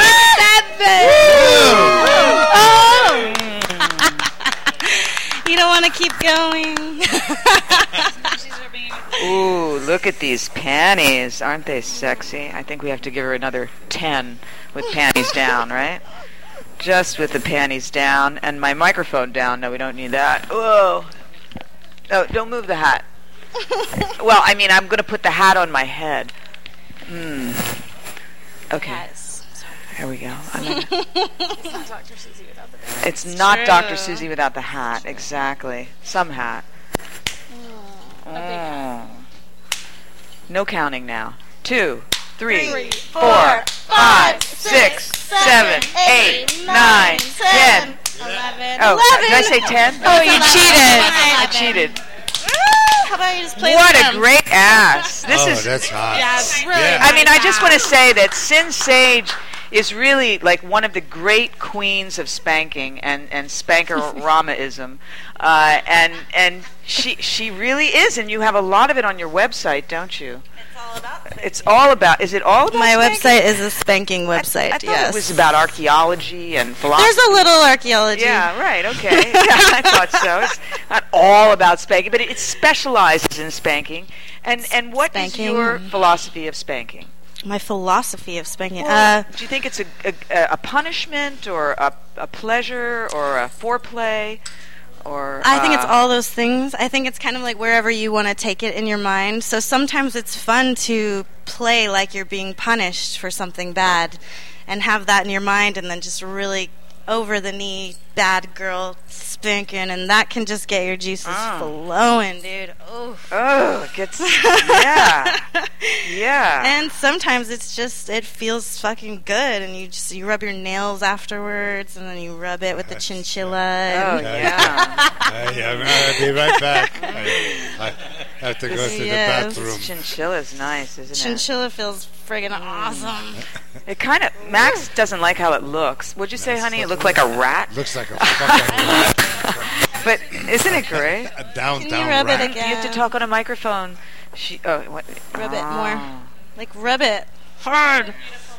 Oh! You don't want to keep going. Ooh, look at these panties. Aren't they sexy? I think we have to give her another 10 with panties down, right? Just with the panties down and my microphone down. No, we don't need that. Whoa. No, don't move the hat. Well, I mean, I'm going to put the hat on my head. Okay. Yes. Here we go. It's not Dr. Susie without the hat. It's not Dr. Susie without the hat. Exactly. Some hat. A big hat. No counting now. 2, 3, 4, 5, 6, 7, 8, 9, 10. 11. Oh, did I say 10? Oh, you cheated. I cheated. How about you just play What with a them? great ass. This is. That's hot. Yeah, it's really I mean, I just want to say that Sin Sage is really like one of the great queens of spanking and spanker-ramaism, and she really is, and you have a lot of it on your website, don't you? It's all about. Is it all about? My spanking? website is a spanking website. I thought yes, it was about archaeology and philosophy. There's a little archaeology. Yeah, right. Okay, yeah, I thought so. It's not all about spanking, but it specializes in spanking. And what is your philosophy of spanking? My philosophy of spanking. Well, do you think it's a punishment or a pleasure or a foreplay? Or, I think it's all those things. I think it's kind of like wherever you want to take it in your mind. So sometimes it's fun to play like you're being punished for something bad and have that in your mind and then just really over-the-knee bad girl spanking, and that can just get your juices flowing, dude. Oh, it gets... Yeah. Yeah. And sometimes it's just, it feels fucking good, and you rub your nails afterwards, and then you rub it with the chinchilla. Oh, yeah. I'll be right back. I have to go to the bathroom. Chinchilla's nice, isn't it? Chinchilla feels friggin' awesome. It kind of... Max doesn't like how it looks. What'd you say, honey? It looked like a rat? Looks like a fucking rat. But isn't it great? A down Can you rub rat. it again? You have to talk on a microphone. Rub it more. Like, rub it hard.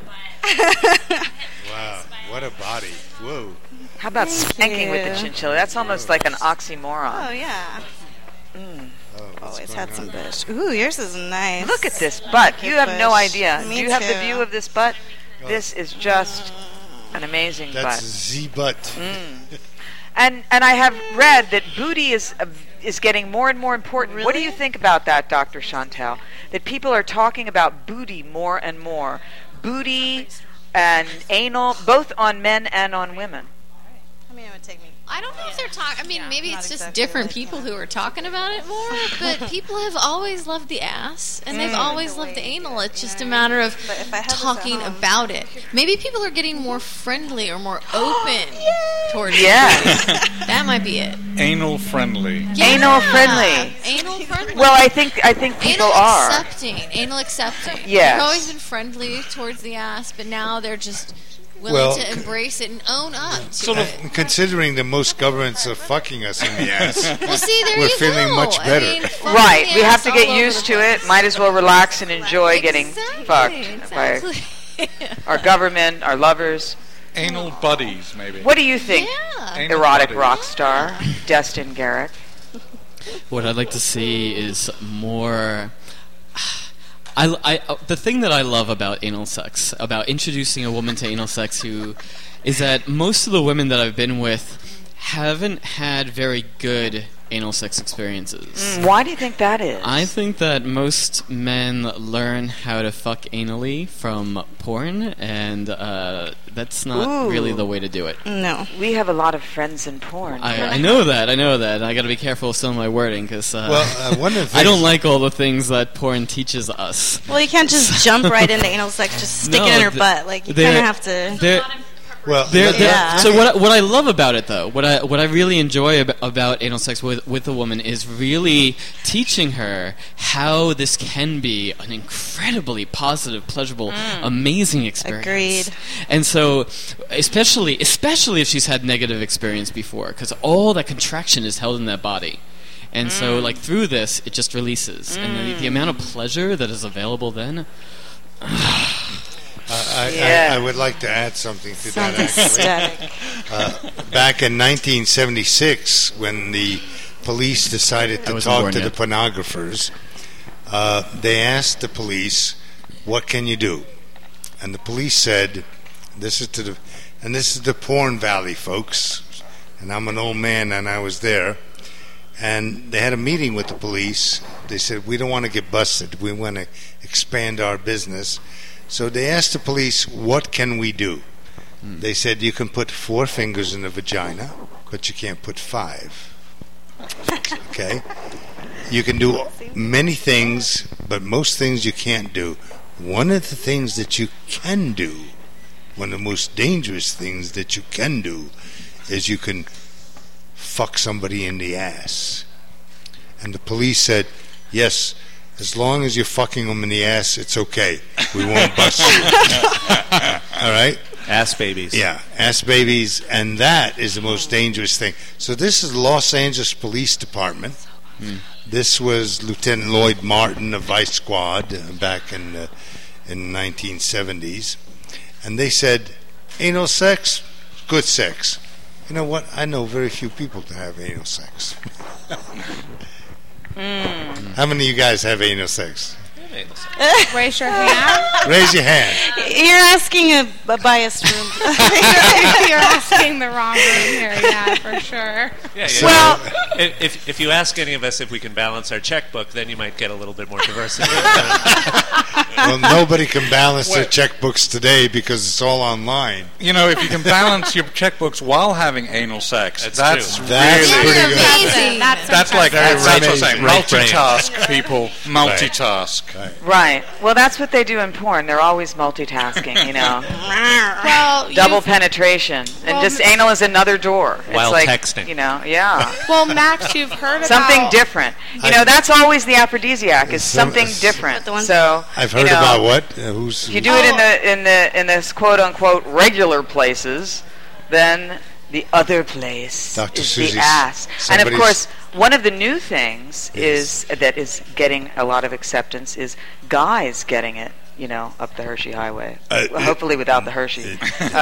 Wow, what a body. Whoa. How about spanking with the chinchilla? That's almost like an oxymoron. Oh, yeah. Always had some bush. Ooh, yours is nice. Look at this butt. You have no idea. Me Do you have the too. view of this butt? This is just an amazing butt. That's Z-butt. And I have read that booty is getting more and more important. Really? What do you think about that, Dr. Chantel? That people are talking about booty more and more. Booty and anal, both on men and on women. I mean, it would take me. I don't know if they're talking. I mean, maybe not it's just exactly different right, people who are talking about it more. But people have always loved the ass, and they've always loved the anal. It's just a matter of talking about it. Maybe people are getting more friendly or more open towards it. That might be it. Anal friendly. Yeah. Anal friendly. Anal friendly. Well, I think people are. Anal accepting. Yes. They've always been friendly towards the ass, but now they're just willing to embrace it and own up to sort of it. considering the most governments are fucking us in the ass. Well, see, there we're you feeling go. much better. I mean, Right. We have to all get over used the to it. place. Might as well relax and enjoy getting fucked Exactly. by our government, our lovers. Anal buddies, maybe. What do you think, Anal erotic buddies. rock star Destin Garrett? What I'd like to see is more. The thing that I love about anal sex, about introducing a woman to anal sex, is that most of the women that I've been with haven't had very good anal sex experiences. Why do you think that is? I think that most men learn how to fuck anally from porn, and that's not really the way to do it. No. We have a lot of friends in porn. I know that. I got to be careful with some of my wording because one of the I don't like all the things that porn teaches us. Well, you can't just jump right into anal sex, just stick it in her butt. Like, you kind of have to... So what I love about it, though, what I really enjoy about anal sex with a woman is really teaching her how this can be an incredibly positive, pleasurable, amazing experience. Agreed. And so, especially if she's had negative experience before, because all that contraction is held in that body. And so, like, through this, it just releases. And the amount of pleasure that is available then... I would like to add something to that, actually. Back in 1976, when the police decided to talk to the pornographers, they asked the police, "What can you do?" And the police said, "This is the Porn Valley, folks." And I'm an old man, and I was there. And they had a meeting with the police. They said, "We don't want to get busted. We want to expand our business." So they asked the police, "What can we do?" They said, "You can put 4 fingers in the vagina, but you can't put 5. Okay? You can do many things, but most things you can't do. One of the things that you can do, one of the most dangerous things that you can do, is you can fuck somebody in the ass." And the police said, "Yes, as long as you're fucking them in the ass, it's okay. We won't bust you." All right? Ass babies. Yeah, ass babies, and that is the most dangerous thing. So this is the Los Angeles Police Department. This was Lieutenant Lloyd Martin of Vice Squad back in the 1970s. And they said, anal sex, good sex. You know what? I know very few people that have anal sex. How many of you guys have anal sex? Raise your hand. Raise your hand. You're asking a biased room. You're asking the wrong room here, yeah, for sure. Yeah. Well, if you ask any of us if we can balance our checkbook, then you might get a little bit more diversity. Well, nobody can balance their checkbooks today because it's all online. You know, if you can balance your checkbooks while having anal sex, that's That's really pretty good. Amazing. That's like That's what I'm amazing. saying. Right Multitask, people. Multitask. Right. Well, that's what they do in porn. They're always multitasking, you know. Well, Double penetration. And Well, just anal is another door. While it's like, texting. You know, yeah. Well, Max, you've heard Something about different. You know, that's always the aphrodisiac, is something different. So I've heard you know, about what? Who's? if you do it in this quote unquote regular places, then the other place Dr. is Susie's- the ass. And of somebody's- course, one of the new things that is getting a lot of acceptance is guys getting it. You know, up the Hershey Highway. Hopefully without the Hershey.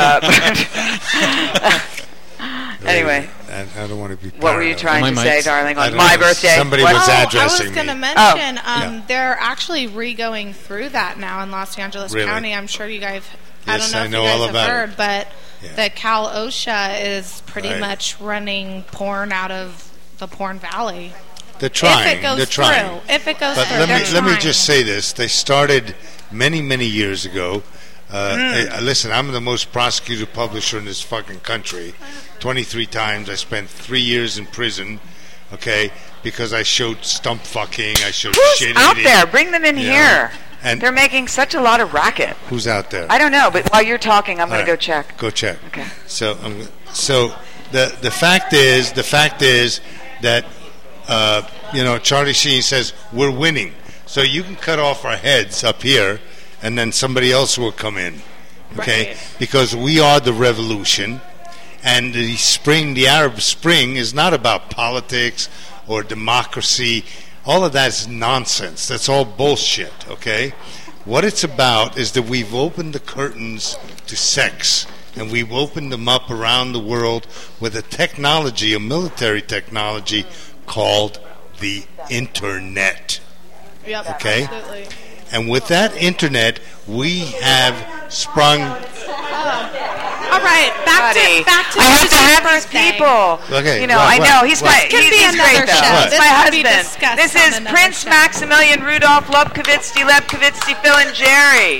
Anyway. I don't want to be. What were you trying to say, darling, I on don't my know. birthday? Somebody What? was I addressing was going to me. mention Yeah. they're actually re-going through that now in Los Angeles Really? County. I'm sure you guys. Yes, I I don't know know if all you guys about have heard, it. but Yeah. the Cal OSHA is pretty Right. much running porn out of the Porn Valley. They're trying. If it goes They're trying. through. If it goes But through, let they're me trying. just say this: they started many years ago. Hey, listen, I'm the most prosecuted publisher in this fucking country. 23 times. I spent 3 years in prison. Okay, because I showed stump fucking. I showed Who's shit out eating. there? Bring them in You know? here. And They're making such a lot of racket. who's out there? I don't know, but while you're talking, I'm going All to right. go check. Go check. Okay. So, the fact is that Charlie Sheen says we're winning. So you can cut off our heads up here, and then somebody else will come in. Okay, Right. because we are the revolution, and the Arab Spring is not about politics or democracy. All of that is nonsense. That's all bullshit. Okay, what it's about is that we've opened the curtains to sex, and we've opened them up around the world with a military technology called the internet. Yep, Okay? absolutely. And with that internet, we have sprung. All right, back Buddy, to I have to Susie's have these birthday. people. Okay, You know, what, I what, know he's what? my This could be he's another great though. show. He's This my could be husband. discussed This on is another Prince show. Maximilian Rudolph Lubkovitsky, Lepkovitsky, Phil and Jerry.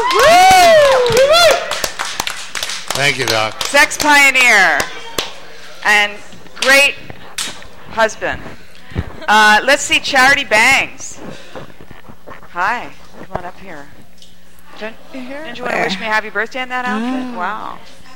Thank you, Doc. Sex pioneer and great husband. Let's see, Charity Bangs. Hi, come on up here. Didn't you want to wish me a happy birthday in that outfit? Wow.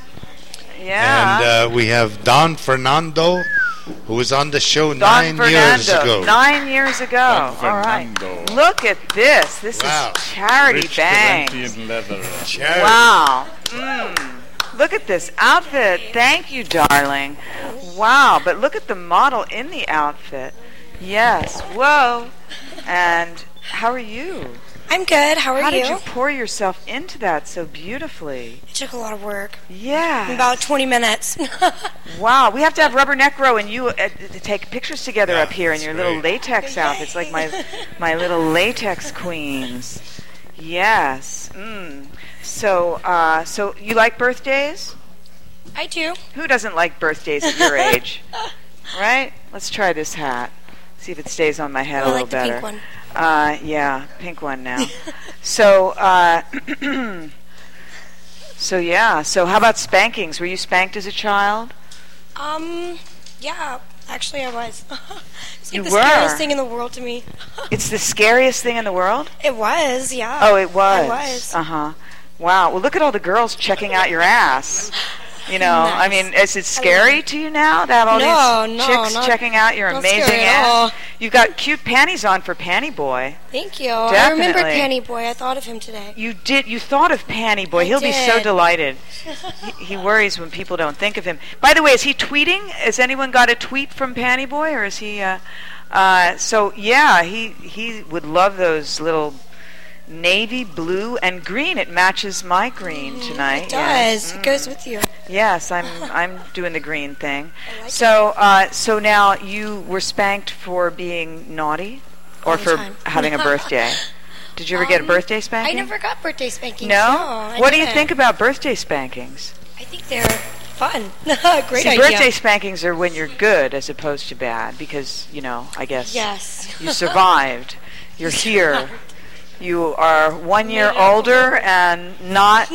Yeah. And we have Don Fernando, who was on the show Don 9 years Fernando, ago. 9 years ago. All right. Look at this. This Wow. is Charity Rich Bangs. Corinthian leather. Charity. Wow. Look at this outfit. Thank you, darling. Wow. But look at the model in the outfit. Yes. Whoa. And how are you? I'm good. How are you? How did you pour yourself into that so beautifully? It took a lot of work. Yeah. About 20 minutes. Wow. We have to have Rubbernecro and you to take pictures together up here in your little latex outfits, like my little latex queens. Yes. So you like birthdays? I do. Who doesn't like birthdays at your age? Right? Let's try this hat. See if it stays on my head a little better. I like the pink one. Yeah, pink one now. So how about spankings? Were you spanked as a child? Yeah, actually I was. It's like You the were? scariest thing in the world to me. It's the scariest thing in the world? It was, yeah. Oh, it was. It was. Uh-huh. Wow. Well, look at all the girls checking out your ass. You know, Nice. I mean, is it scary to you now to have all these chicks checking out your not amazing scary at ass? all. You've got cute panties on for Panty Boy. Thank you. Definitely. I remember Panty Boy. I thought of him today. You did. You thought of Panty Boy. I He'll be so did. delighted. He worries when people don't think of him. By the way, is he tweeting? Has anyone got a tweet from Panty Boy, or is he? So yeah, he would love those little navy blue and green. It matches my green tonight. It does. Yes. It goes with you. Yes, I'm doing the green thing. So now you were spanked for being naughty, or All the for time. having a birthday. Did you ever get a birthday spanking? I never got birthday spankings. No? I What do you didn't. think about birthday spankings? I think they're fun. Great See, idea. birthday spankings are when you're good as opposed to bad because, I guess Yes. you survived. You're here. You are 1 year older and not...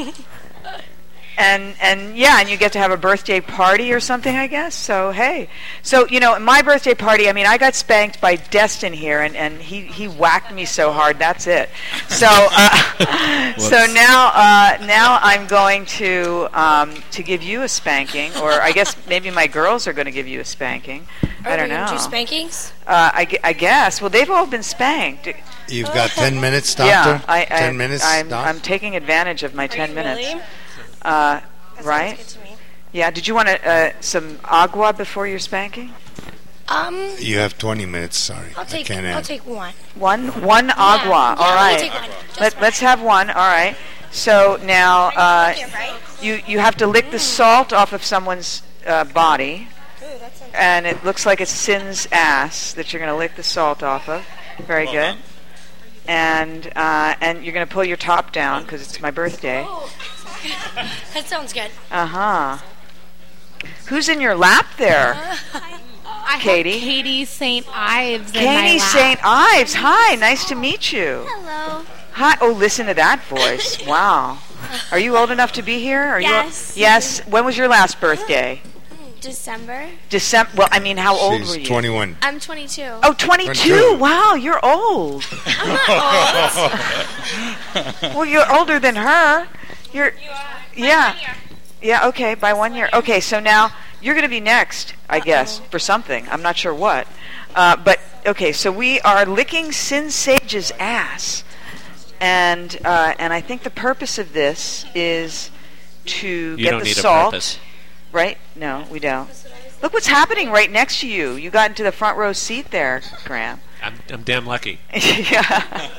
And you get to have a birthday party or something, I guess. So, hey. So, my birthday party, I got spanked by Destin here, and he whacked me so hard, that's it. So, so now I'm going to give you a spanking, or I guess maybe my girls are going to give you a spanking. I don't know. Do spankings? I guess. Well, they've all been spanked. You've got 10 minutes, Doctor? Yeah, 10 minutes, Doc? I'm taking advantage of my 10 minutes. Really? Right? Good to me. Yeah. Did you want some agua before your spanking? You have 20 minutes. Sorry, I'll take one. One agua. All right. I'll take one. Let's have one. All right. So now you have to lick the salt off of someone's body, and it looks like it's Sin's ass that you're going to lick the salt off of. Very good. And you're going to pull your top down because it's my birthday. That sounds good. Who's in your lap there? Katie. Have Katie St. Ives in my Katie lap. St. Ives. Hi, nice to meet you. Hello. Hi. Oh, listen to that voice. Wow. Are you old enough to be here? Are Yes. You? Yes. When was your last birthday? December. December. Well, I mean, how old were you? She's 21. I'm 22. Oh, 22. Wow, you're old. I'm not old. Well, you're older than her. You're. Yeah. Yeah. Okay. By 1 year. Okay. So now you're going to be next, I guess, for something. I'm not sure what. But okay. So we are licking Sin Sage's ass, and I think the purpose of this is to get don't the need a salt. purpose. Right? No, we don't. Look what's happening right next to you. You got into the front row seat there, Graham. I'm damn lucky. Yeah.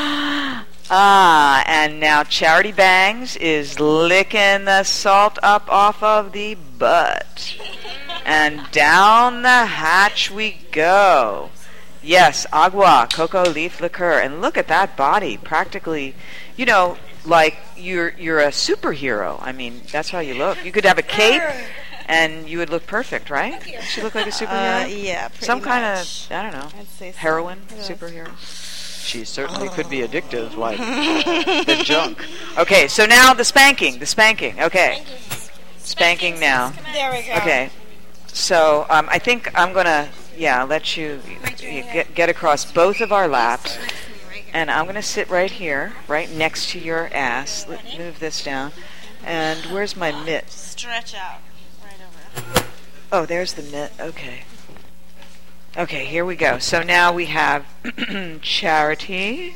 And now Charity Bangs is licking the salt up off of the butt. And down the hatch we go. Yes, agua, cocoa leaf liqueur. And look at that body. Practically, like you're a superhero. I mean, that's how you look. You could have a cape and you would look perfect, right? Does she look like a superhero? Yeah, pretty Some kind much. of, I don't know, I'd say so. heroine Yeah. superhero. She certainly could be addictive, like the junk. Okay, so now the spanking. Okay. Spanking now. There we go. Okay. So I think I'm going to, let you get across both of our laps. And I'm going to sit right here, right next to your ass. Move this down. And where's my mitt? Stretch out right over. Oh, there's the mitt. Okay. Okay, here we go. So now we have Charity.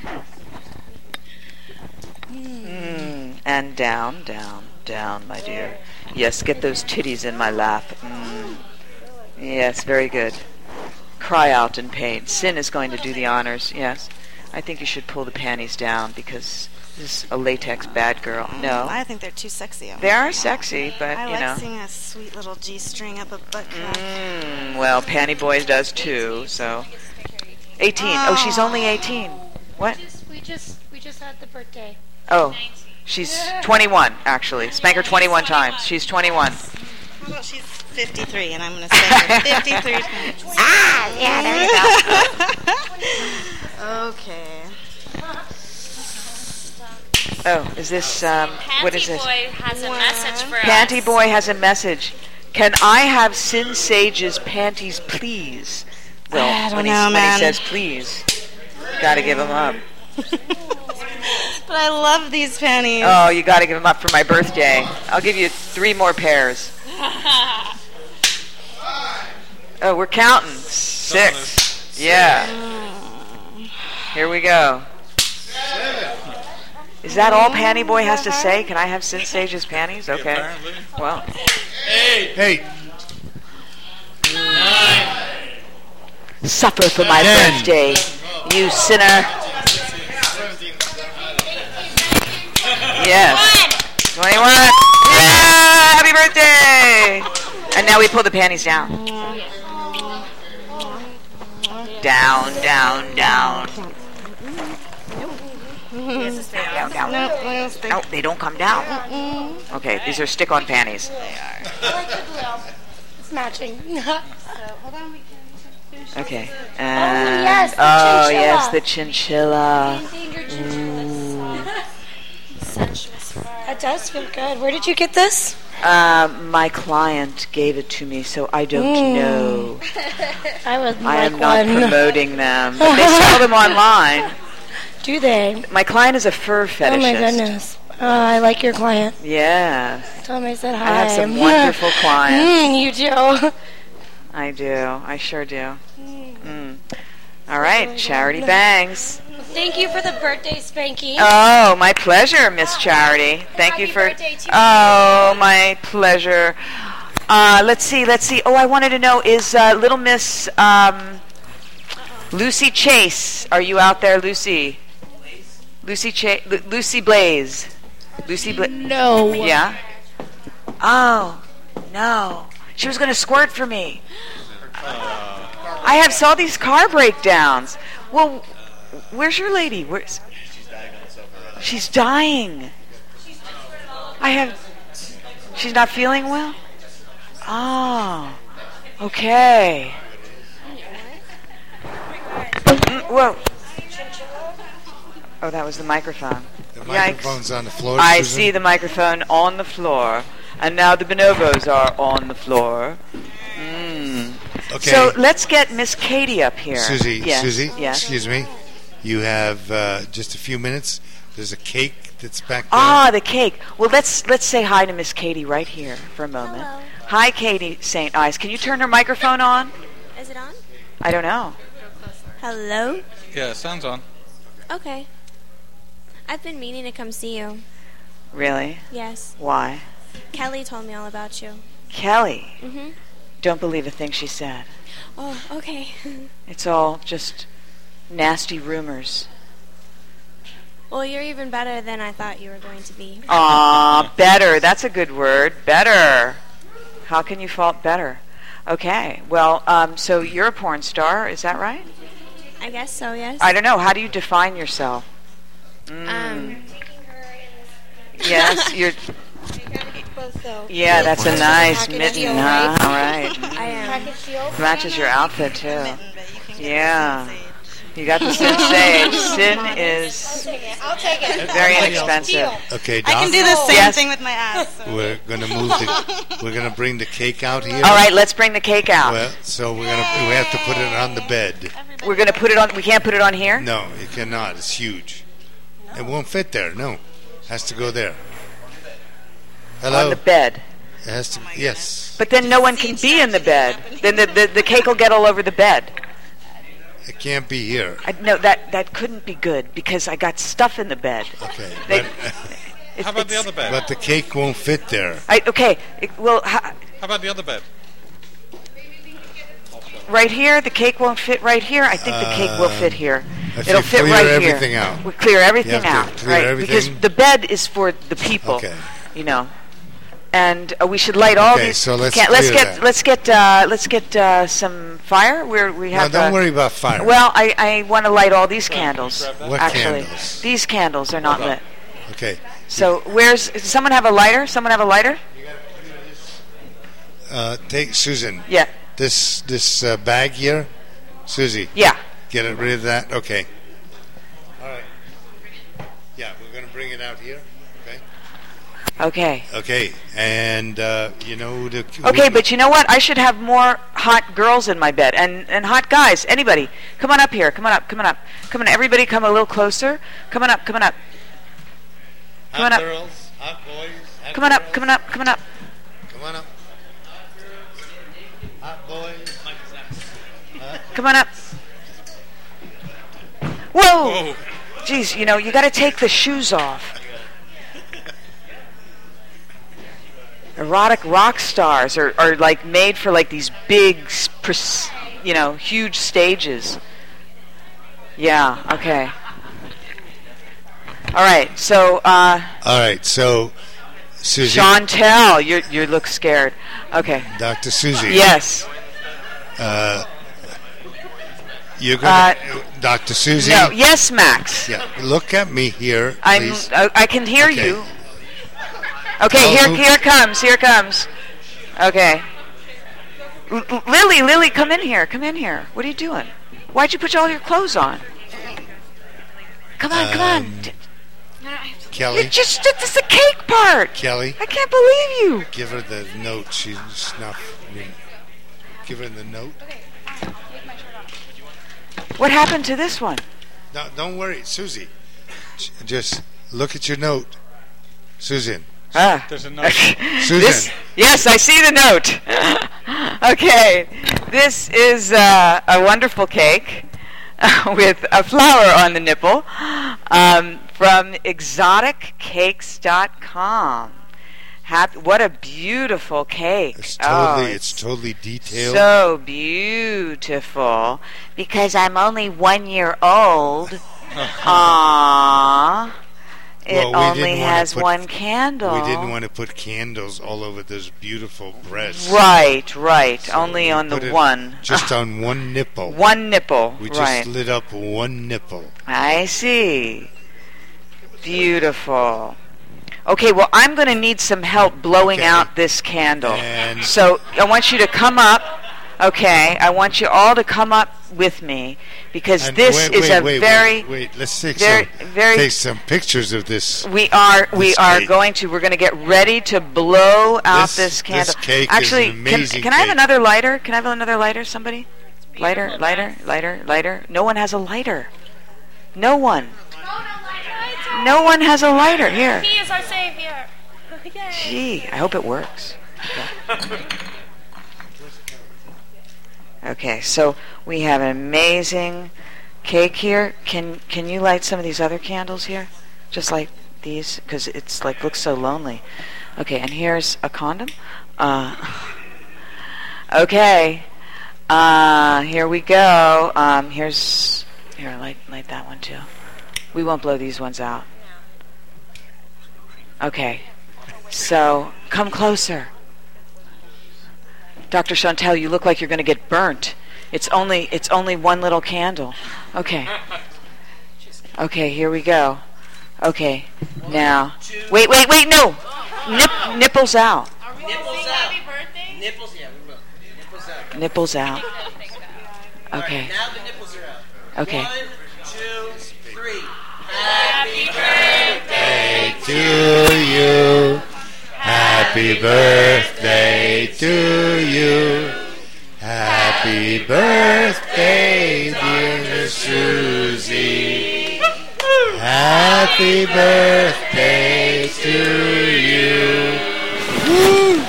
And down, my dear. Yes, get those titties in my lap. Yes, very good. Cry out in pain. Sin is going to do the honors. Yes. I think you should pull the panties down because this is a latex bad girl. No. I think they're too sexy. They are sexy, but, I you like know. seeing a sweet little G-string up a butt crack. Well, Panty Boy does too, so. 18. Oh, she's only 18. What? We just had the birthday. Oh, she's 21, actually. Spank her 21 times. She's 21. How about she's 53, and I'm going to spank her 53 times. Yeah, there you go. Okay. Oh, is this, what is this? Panty Boy has a message for us. Panty Boy has a message. Can I have Sin Sage's panties, please? Well, I don't when know, he man. says please, gotta give him up. But I love these panties. Oh, you gotta give him up for my birthday. I'll give you 3 more pairs. Oh, we're counting. 6. Yeah. Here we go. Is that all Panty Boy has to say? Can I have Sin Sage's panties? Okay. Well. 8. Suffer for my birthday, you sinner. Yes. 21. Yeah! Happy birthday! And now we pull the panties down. Down, down, down. Down, down. No, they don't come down. Okay, these are stick-on panties. I like the blue. It's matching. Hold on, we can finish. Okay. Yes, the oh, chinchilla. yes, the chinchilla. Endangered chinchilla. Sensuous fur. That does feel good. Where did you get this? My client gave it to me, so I don't know. I would I like am not one. promoting them, but they sell them online. Do they? My client is a fur fetishist. Oh my goodness. I like your client. Yeah. Tell me I said hi. I have some wonderful clients. You do. I do. I sure do. All right, Charity Bangs. Thank you for the birthday spanking. Oh, my pleasure, Miss Charity. Thank you for. birthday to Oh, my pleasure. Let's see. Oh, I wanted to know, is little Miss Lucy Chase? Are you out there, Lucy? Lucy Blaze. No. Yeah. Oh, no. She was going to squirt for me. I have saw these car breakdowns. Well, where's your lady? Where's? She's dying. She's not feeling well? Oh. Okay. Whoa. Oh, that was the microphone. The microphone's on the floor. I Susan. see the microphone on the floor. And now the bonobos are on the floor. Okay. So let's get Miss Katie up here. Susie, Yes. Susie, excuse me. You have just a few minutes. There's a cake that's back there. Ah, the cake. Well, let's say hi to Miss Katie right here for a moment. Hello. Hi, Katie St. Ives. Can you turn her microphone on? Is it on? I don't know. Hello? Yeah, sounds on. Okay. I've been meaning to come see you. Really? Yes. Why? Kelly told me all about you. Kelly. Mm-hmm. Don't believe a thing she said. Oh, okay. It's all just nasty rumors. Well, you're even better than I thought you were going to be. Aw, better. That's a good word. Better. How can you fault better? Okay. Well, so you're a porn star, is that right? I guess so, yes. I don't know. How do you define yourself? Yes, you're. Yeah, that's a nice mitten, huh? All right. Matches your outfit too. Yeah. You got the Sin Sage. Sin is I'll take it. very inexpensive. Okay, Doc. I can do the same Yes. thing with my ass. So. We're gonna bring the cake out here. All right, let's bring the cake out. Well, so we have to put it on the bed. We're gonna put it on. We can't put it on here. No, you cannot. It's huge. It won't fit there. No, has to go there. Hello. On the bed. It has to. Yes. But then no one can be in the bed. Then the cake will get all over the bed. It can't be here. No, that couldn't be good because I got stuff in the bed. Okay. How about the other bed? But the cake won't fit there. How about the other bed? Right here, the cake won't fit right here. I think the cake will fit here. It'll fit clear right everything here. out. We clear everything You have to out, clear right? everything. Because the bed is for the people. Okay. You know. And we should light all Okay, these. so let's let's clear get that. let's get some fire. We have. No, don't worry about fire. Well, I want to light all these candles. What actually, candles? these candles are not lit. Okay. So does someone have a lighter? Someone have a lighter? Take Susan. Yeah. This bag here, Susie. Yeah. Get rid of that. Okay. All right. Yeah, we're gonna bring it out here. Okay. Okay. Okay, and you know the. Okay, but you know what? I should have more hot girls in my bed and hot guys. Anybody, come on up here. Come on up. Come on up. Come on. Everybody, come a little closer. Come on up. Come on up. Come on up. Hot girls, hot boys. Hot Come on up. girls. Come on up. Come on up. Come on up. Hot boys. Come on up. Whoa! Jeez, you know, you got to take the shoes off. Erotic rock stars are like made for like these big, you know, huge stages. Yeah. Okay. All right. So. All right. So, Susie. Chantel, you look scared. Okay. Dr. Susie. Yes. You're gonna, Dr. Susie. No. Yes, Max. Yeah. Look at me here, please. I can hear Okay. you. Okay, here it comes. Here it comes. Okay. Lily, come in here. Come in here. What are you doing? Why'd you put all your clothes on? Come on, come on. Kelly. You just did this a cake part. Kelly. I can't believe you. Give her the note. She's not. Give her the note. What happened to this one? No, don't worry, Susie. Just look at your note, Susan. There's a note. Susan. Yes, I see the note. Okay, this is a wonderful cake with a flower on the nipple from exoticcakes.com. What a beautiful cake. It's totally detailed. So beautiful. Because I'm only 1 year old. Aww. It only has one candle. We didn't want to put candles all over this beautiful breast. Right. So only on the one. Just on one nipple. One nipple, We right. just lit up one nipple. I see. Beautiful. Okay, well, I'm going to need some help blowing out this candle. So I want you to come up. Okay, I want you all to come up with me because this is a very. Wait. Let's take very some pictures of this. We are cake. going to. We're going to get ready to blow out this candle. This cake Actually, is an amazing can I have cake. another lighter? Can I have another lighter? Somebody, lighter. No one has a lighter. No one. No one has a lighter here. He is our savior. Yay. Gee, I hope it works. Okay, so we have an amazing cake here. Can you light some of these other candles here? Just like these, because it's like looks so lonely. Okay, and here's a condom. Okay, here we go. Here, light that one too. We won't blow these ones out. Okay, so come closer. Dr. Chantel, you look like you're going to get burnt. It's only one little candle. Okay. Okay, here we go. Okay, now. Wait, no. Nipples out. Nipples out. Okay. Now the nipples are out. Okay. 1, 2, 3. Happy birthday To you. Happy birthday to you. Happy birthday, dear Susie. Happy birthday to you. Woo!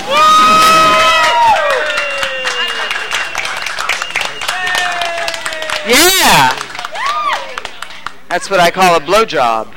Yeah. That's what I call a blowjob.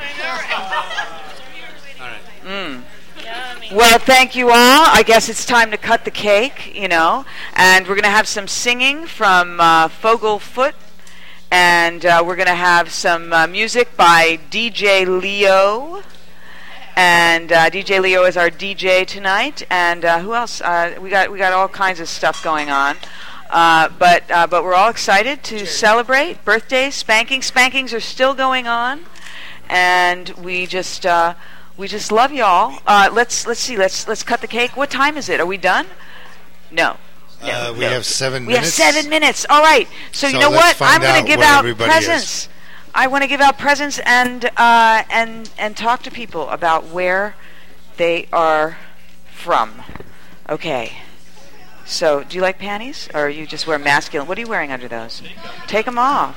Well, thank you all. I guess it's time to cut the cake, and we're going to have some singing from Fogelfoot And we're going to have some music by DJ Leo. And DJ Leo is our DJ tonight. And who else? We got all kinds of stuff going on. But we're all excited to celebrate birthdays, spankings. Spankings are still going on, and we just love y'all. Let's see. Let's cut the cake. What time is it? Are we done? No. We have 7 We minutes. have 7 minutes. All right. So you know let's what? find I'm going out to give where out everybody presents. is. I want to give out presents and talk to people about where they are from. Okay. So, do you like panties, or you just wear masculine? What are you wearing under those? Take them off.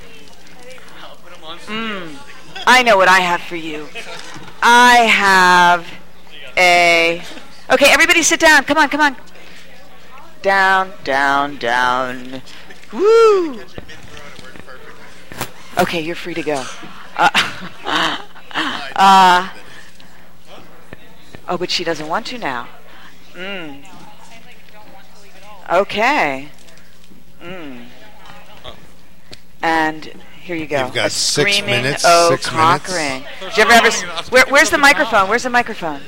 I know what I have for you. I have a... Okay, everybody sit down. Come on, come on. Down, down, down. Woo! Okay, you're free to go. Oh, but she doesn't want to now. Okay. And here you go. You've got a 6 screaming minutes. Oh, 6 cock minutes. ring. Did you ever have where's the microphone? Where's the microphone?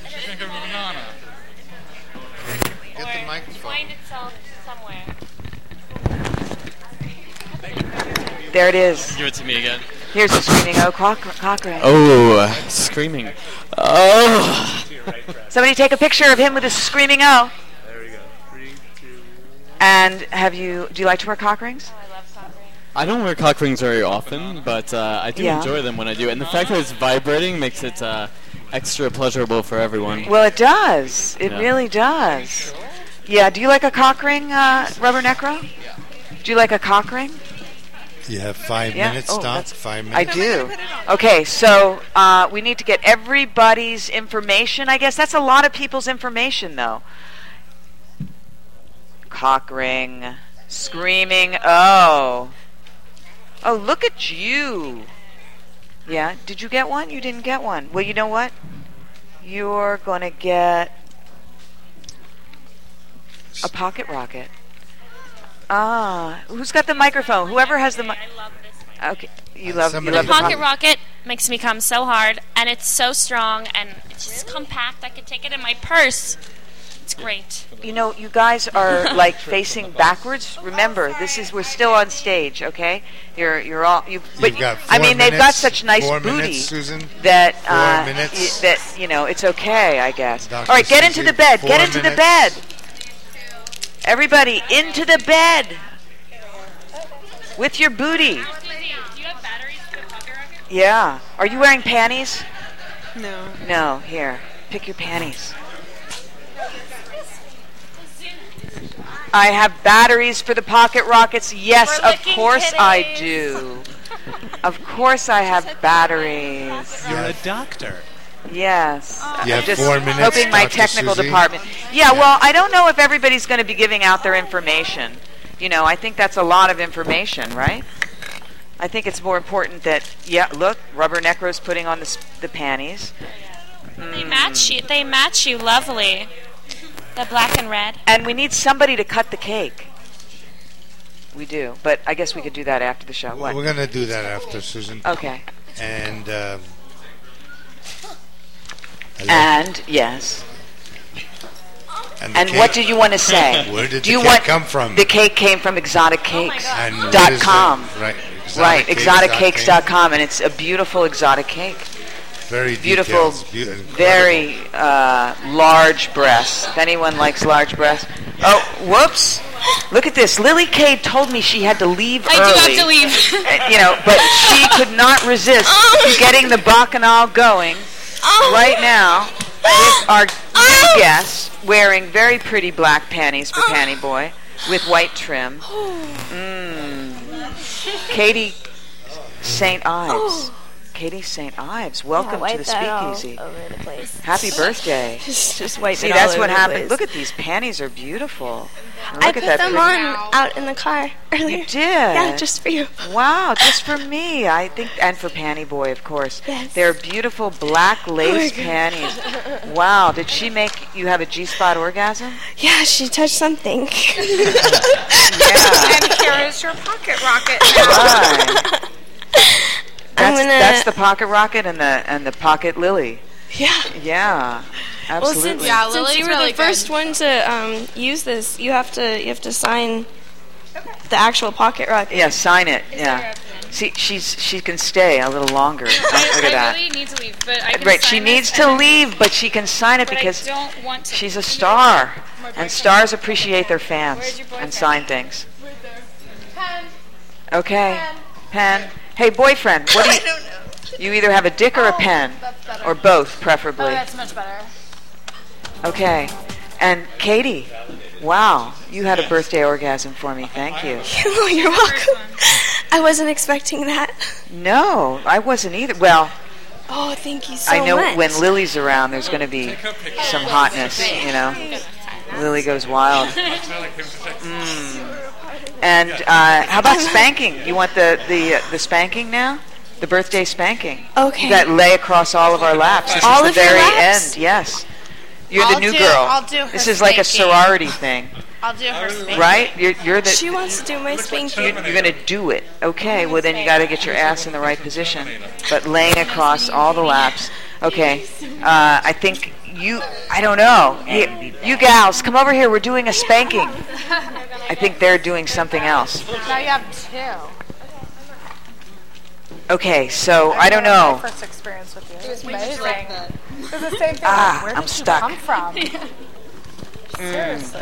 Get the microphone. Find itself somewhere. There it is. Give it to me again. Here's the screaming cock ring. Oh, screaming. Oh. Somebody take a picture of him with a screaming O. There we go. 3, 2. And do you like to wear cock rings? I don't wear cock rings very often, but I do enjoy them when I do. And the fact that it's vibrating makes it extra pleasurable for everyone. Well, it does. It really does. Yeah. Do you like a cock ring, Rubber Necro? Yeah. Do you like a cock ring? You have 5 minutes, Doc? 5 minutes? I do. Okay, so we need to get everybody's information. I guess that's a lot of people's information, though. Cock ring, screaming, oh. Oh, look at you. Yeah, did you get one? You didn't get one. Well, you know what? You're going to get a pocket rocket. Who's got the microphone? Whoever has the mic. I love this one. Okay, you love the pocket rocket. Makes me come so hard, and it's so strong, and it's just compact. I could take it in my purse. It's great. You know, you guys are like facing backwards. Remember, we're still on stage, okay? You're all You've got 4 I mean, they've got minutes. such nice 4 booty minutes, Susan. that 4 minutes. that it's okay, I guess. Dr. All right, get into Susie, the bed. 4 Get into the bed. minutes. Everybody, into the bed with your booty. Do you have batteries for the pocket rocket? Yeah. Are you wearing panties? No. No. Here, pick your panties. I have batteries for the pocket rockets. Yes, of course I do. Of course I have batteries. You're a doctor. Yes. You have I'm just 4 minutes, hoping my Dr. technical Susie. department. Yeah, well, I don't know if everybody's going to be giving out their information. You know, I think that's a lot of information, right? I think it's more important that, look, Rubber Necro's putting on the panties. They match you. They match you lovely. The black and red. And we need somebody to cut the cake. We do, but I guess we could do that after the show. What? We're going to do that after, Susan. Okay. And... And yes. And, And what do you want to say? Where did do the you cake want, come from? The cake came from exoticcakes.com. And what is it? Right, exoticcakes.com, and it's a beautiful exotic cake. Very beautiful, very large breasts. If anyone likes large breasts. Oh, whoops. Look at this. Lily Kay told me she had to leave early. I do have to leave. But she could not resist getting the bacchanal going right now with our new guest wearing very pretty black panties for Panty Boy with white trim. Katie St. Ives. Katie St. Ives, welcome to the Speakeasy. All over the place. Happy birthday. just wipe See, it all that's over what the happened. place. Look at these panties are beautiful. Look I at put that them pretty- on out in the car earlier. You did? Yeah, just for you. Wow, just for me. I think, and for Panty Boy, of course. Yes. They're beautiful black lace panties. Wow, did she make you have a G-spot orgasm? Yeah, she touched something. Yeah. And here is your pocket rocket. Right. That's the pocket rocket and the pocket lily. Yeah. Yeah. Absolutely. Well, since you were the first one to use this, you have to sign the actual pocket rocket. Yeah, sign it. Yeah. See, she can stay a little longer. Look at that. I really need to leave, but I can Right, sign she this needs and to then- leave, but she can sign it but because I don't want to. she's a star, and stars appreciate their fans and sign things. Okay, pen. Hey, boyfriend, what do you? You either have a dick or a pen, or both, preferably. Oh, that's much better. Okay, and Katie, wow, you had a birthday orgasm for me. Thank you. Oh, you're welcome. I wasn't expecting that. No, I wasn't either. Well, Oh, thank you so I know much. when Lily's around, there's going to be some hotness, you know. Lily goes wild. And how about spanking? You want the spanking now? The birthday spanking. Okay. That lay across all of our laps. This All is of the your very laps? end. Yes. You're I'll the new do- girl. I'll do her This is like a spanking. sorority thing, I'll do her spanking. right? You're the. She wants to do my spanking. You're going to do it. Okay, well then you got to get your ass in the right position. But laying across all the laps. Okay, I think I don't know. You gals, come over here. We're doing a spanking. I think they're doing something else. Now you have two. Okay, so I don't know. My first experience with you. It was amazing. It was the same thing. Ah, Where I'm did stuck. you come from? Seriously.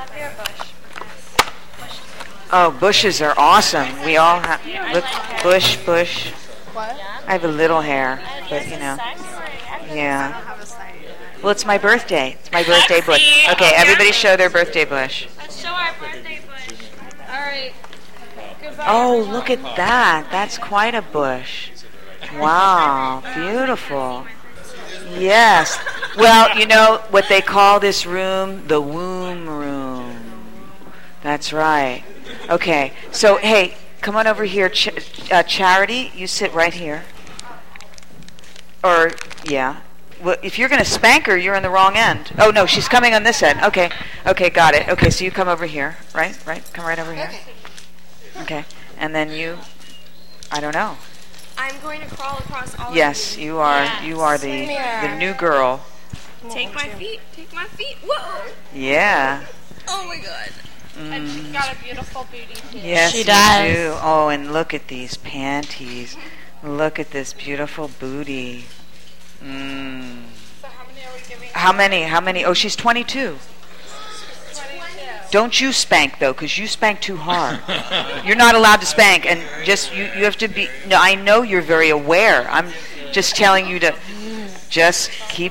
Oh, bushes are awesome. We all have. Look, bush. What? I have a little hair, but you know. Yeah. Well, it's my birthday. It's my birthday bush. Okay, everybody show their birthday bush. Let's show our birthday bush. All right. Goodbye. Oh, look at that. That's quite a bush. Wow, beautiful. Yes. Well, you know what they call this room? The womb room. That's right. Okay, so hey, come on over here. Charity, you sit right here. Or, yeah. Well, if you're going to spank her, you're in the wrong end. Oh, no, she's coming on this end. Okay, got it. Okay, so you come over here, right? Come right over here. Okay, and then you, I don't know. I'm going to crawl across all Yes, of you. you are the new girl. Take my feet. Whoa. Yeah. Oh my god. And she's got a beautiful booty too. Yes, She you does. do. Oh, and look at these panties. Look at this beautiful booty. So how many are we giving? How many? Oh, she's 22. 22. Don't you spank, though, because you spank too hard. You're not allowed to spank, and just, you have to be, no, I know you're very aware. I'm just telling you to just keep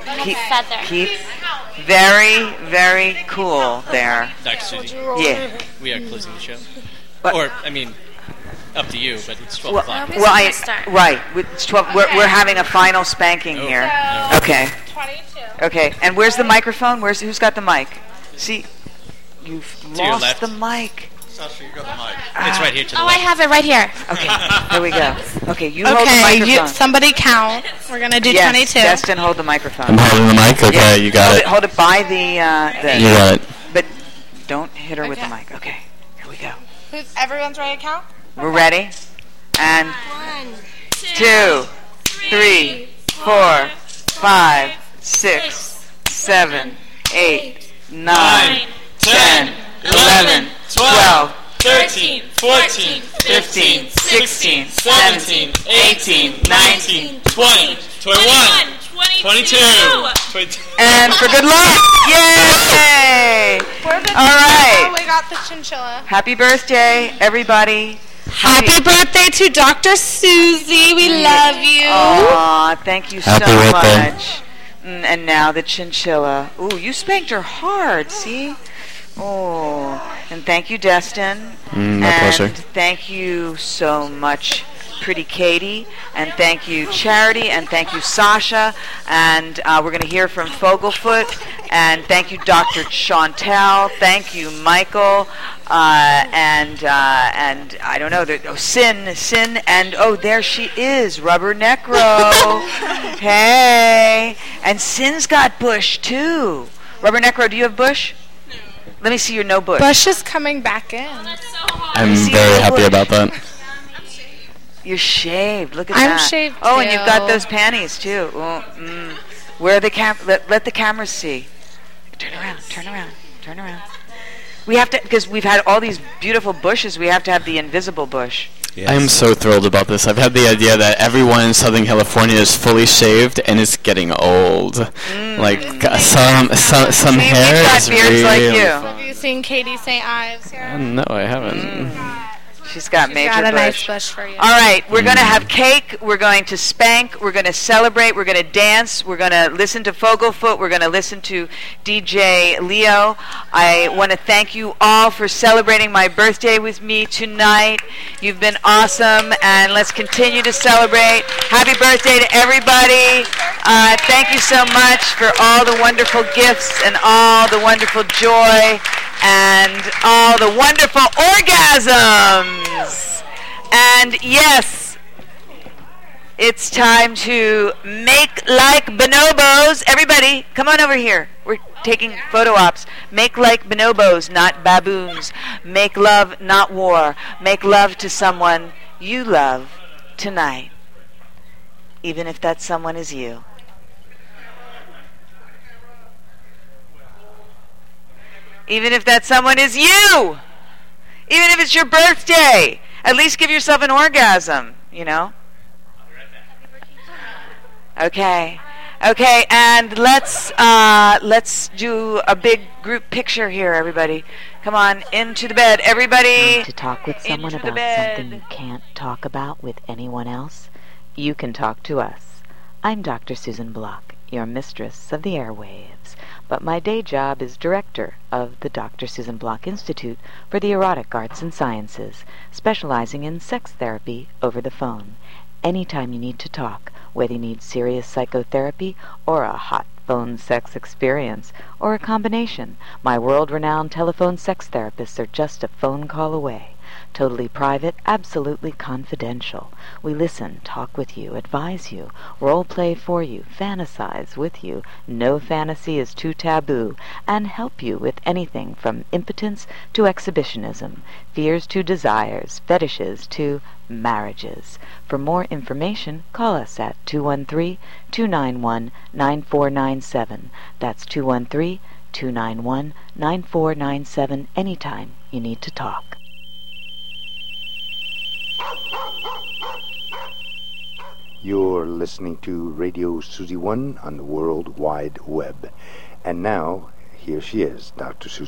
very, very cool there. Dr. Susie. Yeah. We are closing the show. But- Or, I mean, up to you, but it's 12 Well, o'clock. right. It's 12. We're having a final spanking here. Okay. 22. Okay. And where's the microphone? Who's got the mic? See, you've your lost left. the mic. Sasha, you got the mic. It's right here to the Oh, I left. have it right here. Okay. There we go. Okay. You hold the Okay, microphone. somebody count. We're gonna do Yes, 22. Destin, hold the microphone. I'm holding the mic. Okay, Yeah. you got it. Hold it by the. You got it. But don't hit her with the mic. Okay. Here we go. Everyone's ready to count? We're ready. And 1, 2, 3, 4, 5, 6, 7, 8, 9, 10, 11, 12, 13, 14, 15, 16, 17, 18, 19, 20, 21, 22. and for good luck. Yay! All right. Oh, we got the chinchilla. Happy birthday, everybody. Happy birthday to Dr. Susie. We love you. Aw, thank you so Happy birthday. much. And now the chinchilla. Ooh, you spanked her hard, see? Oh, and thank you, Destin. My and pleasure. thank you so much, Pretty Katie, and thank you, Charity, and thank you, Sasha, and we're going to hear from Foglefoot, and thank you, Dr. Chantel, thank you, Michael, and I don't know, Sin, and there she is, Rubber Necro. Hey, and Sin's got Bush too. Rubber Necro, do you have Bush? No. Let me see your no Bush. Bush is coming back in. I'm very happy about that. You're shaved. Look at that. I'm shaved Oh, too. and you've got those panties too. Where are the let the cameras see. Turn around. We have to, because we've had all these beautiful bushes, we have to have the invisible bush. Yes. I'm so thrilled about this. I've had the idea that everyone in Southern California is fully shaved and it's getting old. Like some hair is really like you. Have you seen Katie St. Ives here? No, I haven't. She's got She's major got a bush. nice bush for you. All right, we're going to have cake. We're going to spank. We're going to celebrate. We're going to dance. We're going to listen to Foglefoot. We're going to listen to DJ Leo. I want to thank you all for celebrating my birthday with me tonight. You've been awesome, and let's continue to celebrate. Happy birthday to everybody. Thank you so much for all the wonderful gifts and all the wonderful joy and all the wonderful orgasms. And yes, it's time to make like bonobos. Everybody, come on over here. We're taking photo ops. Make like bonobos, not baboons. Make love, not war. Make love to someone you love tonight, even if that someone is you. Even if that someone is you. Even if it's your birthday. At least give yourself an orgasm, you know? Okay, and let's do a big group picture here, everybody. Come on, into the bed, everybody. Need to talk with someone about something you can't talk about with anyone else? You can talk to us. I'm Dr. Susan Block, your mistress of the airwaves, but my day job is director of the Dr. Susan Block Institute for the Erotic Arts and Sciences, specializing in sex therapy over the phone. Anytime you need to talk, whether you need serious psychotherapy or a hot phone sex experience, or a combination, my world-renowned telephone sex therapists are just a phone call away. Totally private, absolutely confidential. We listen, talk with you, advise you, role play for you, fantasize with you. No fantasy is too taboo, and help you with anything from impotence to exhibitionism, fears to desires, fetishes to marriages. For more information, call us at 213-291-9497. That's 213-291-9497 anytime you need to talk. You're listening to Radio Susie 1 on the World Wide Web. And now, here she is, Dr. Susie.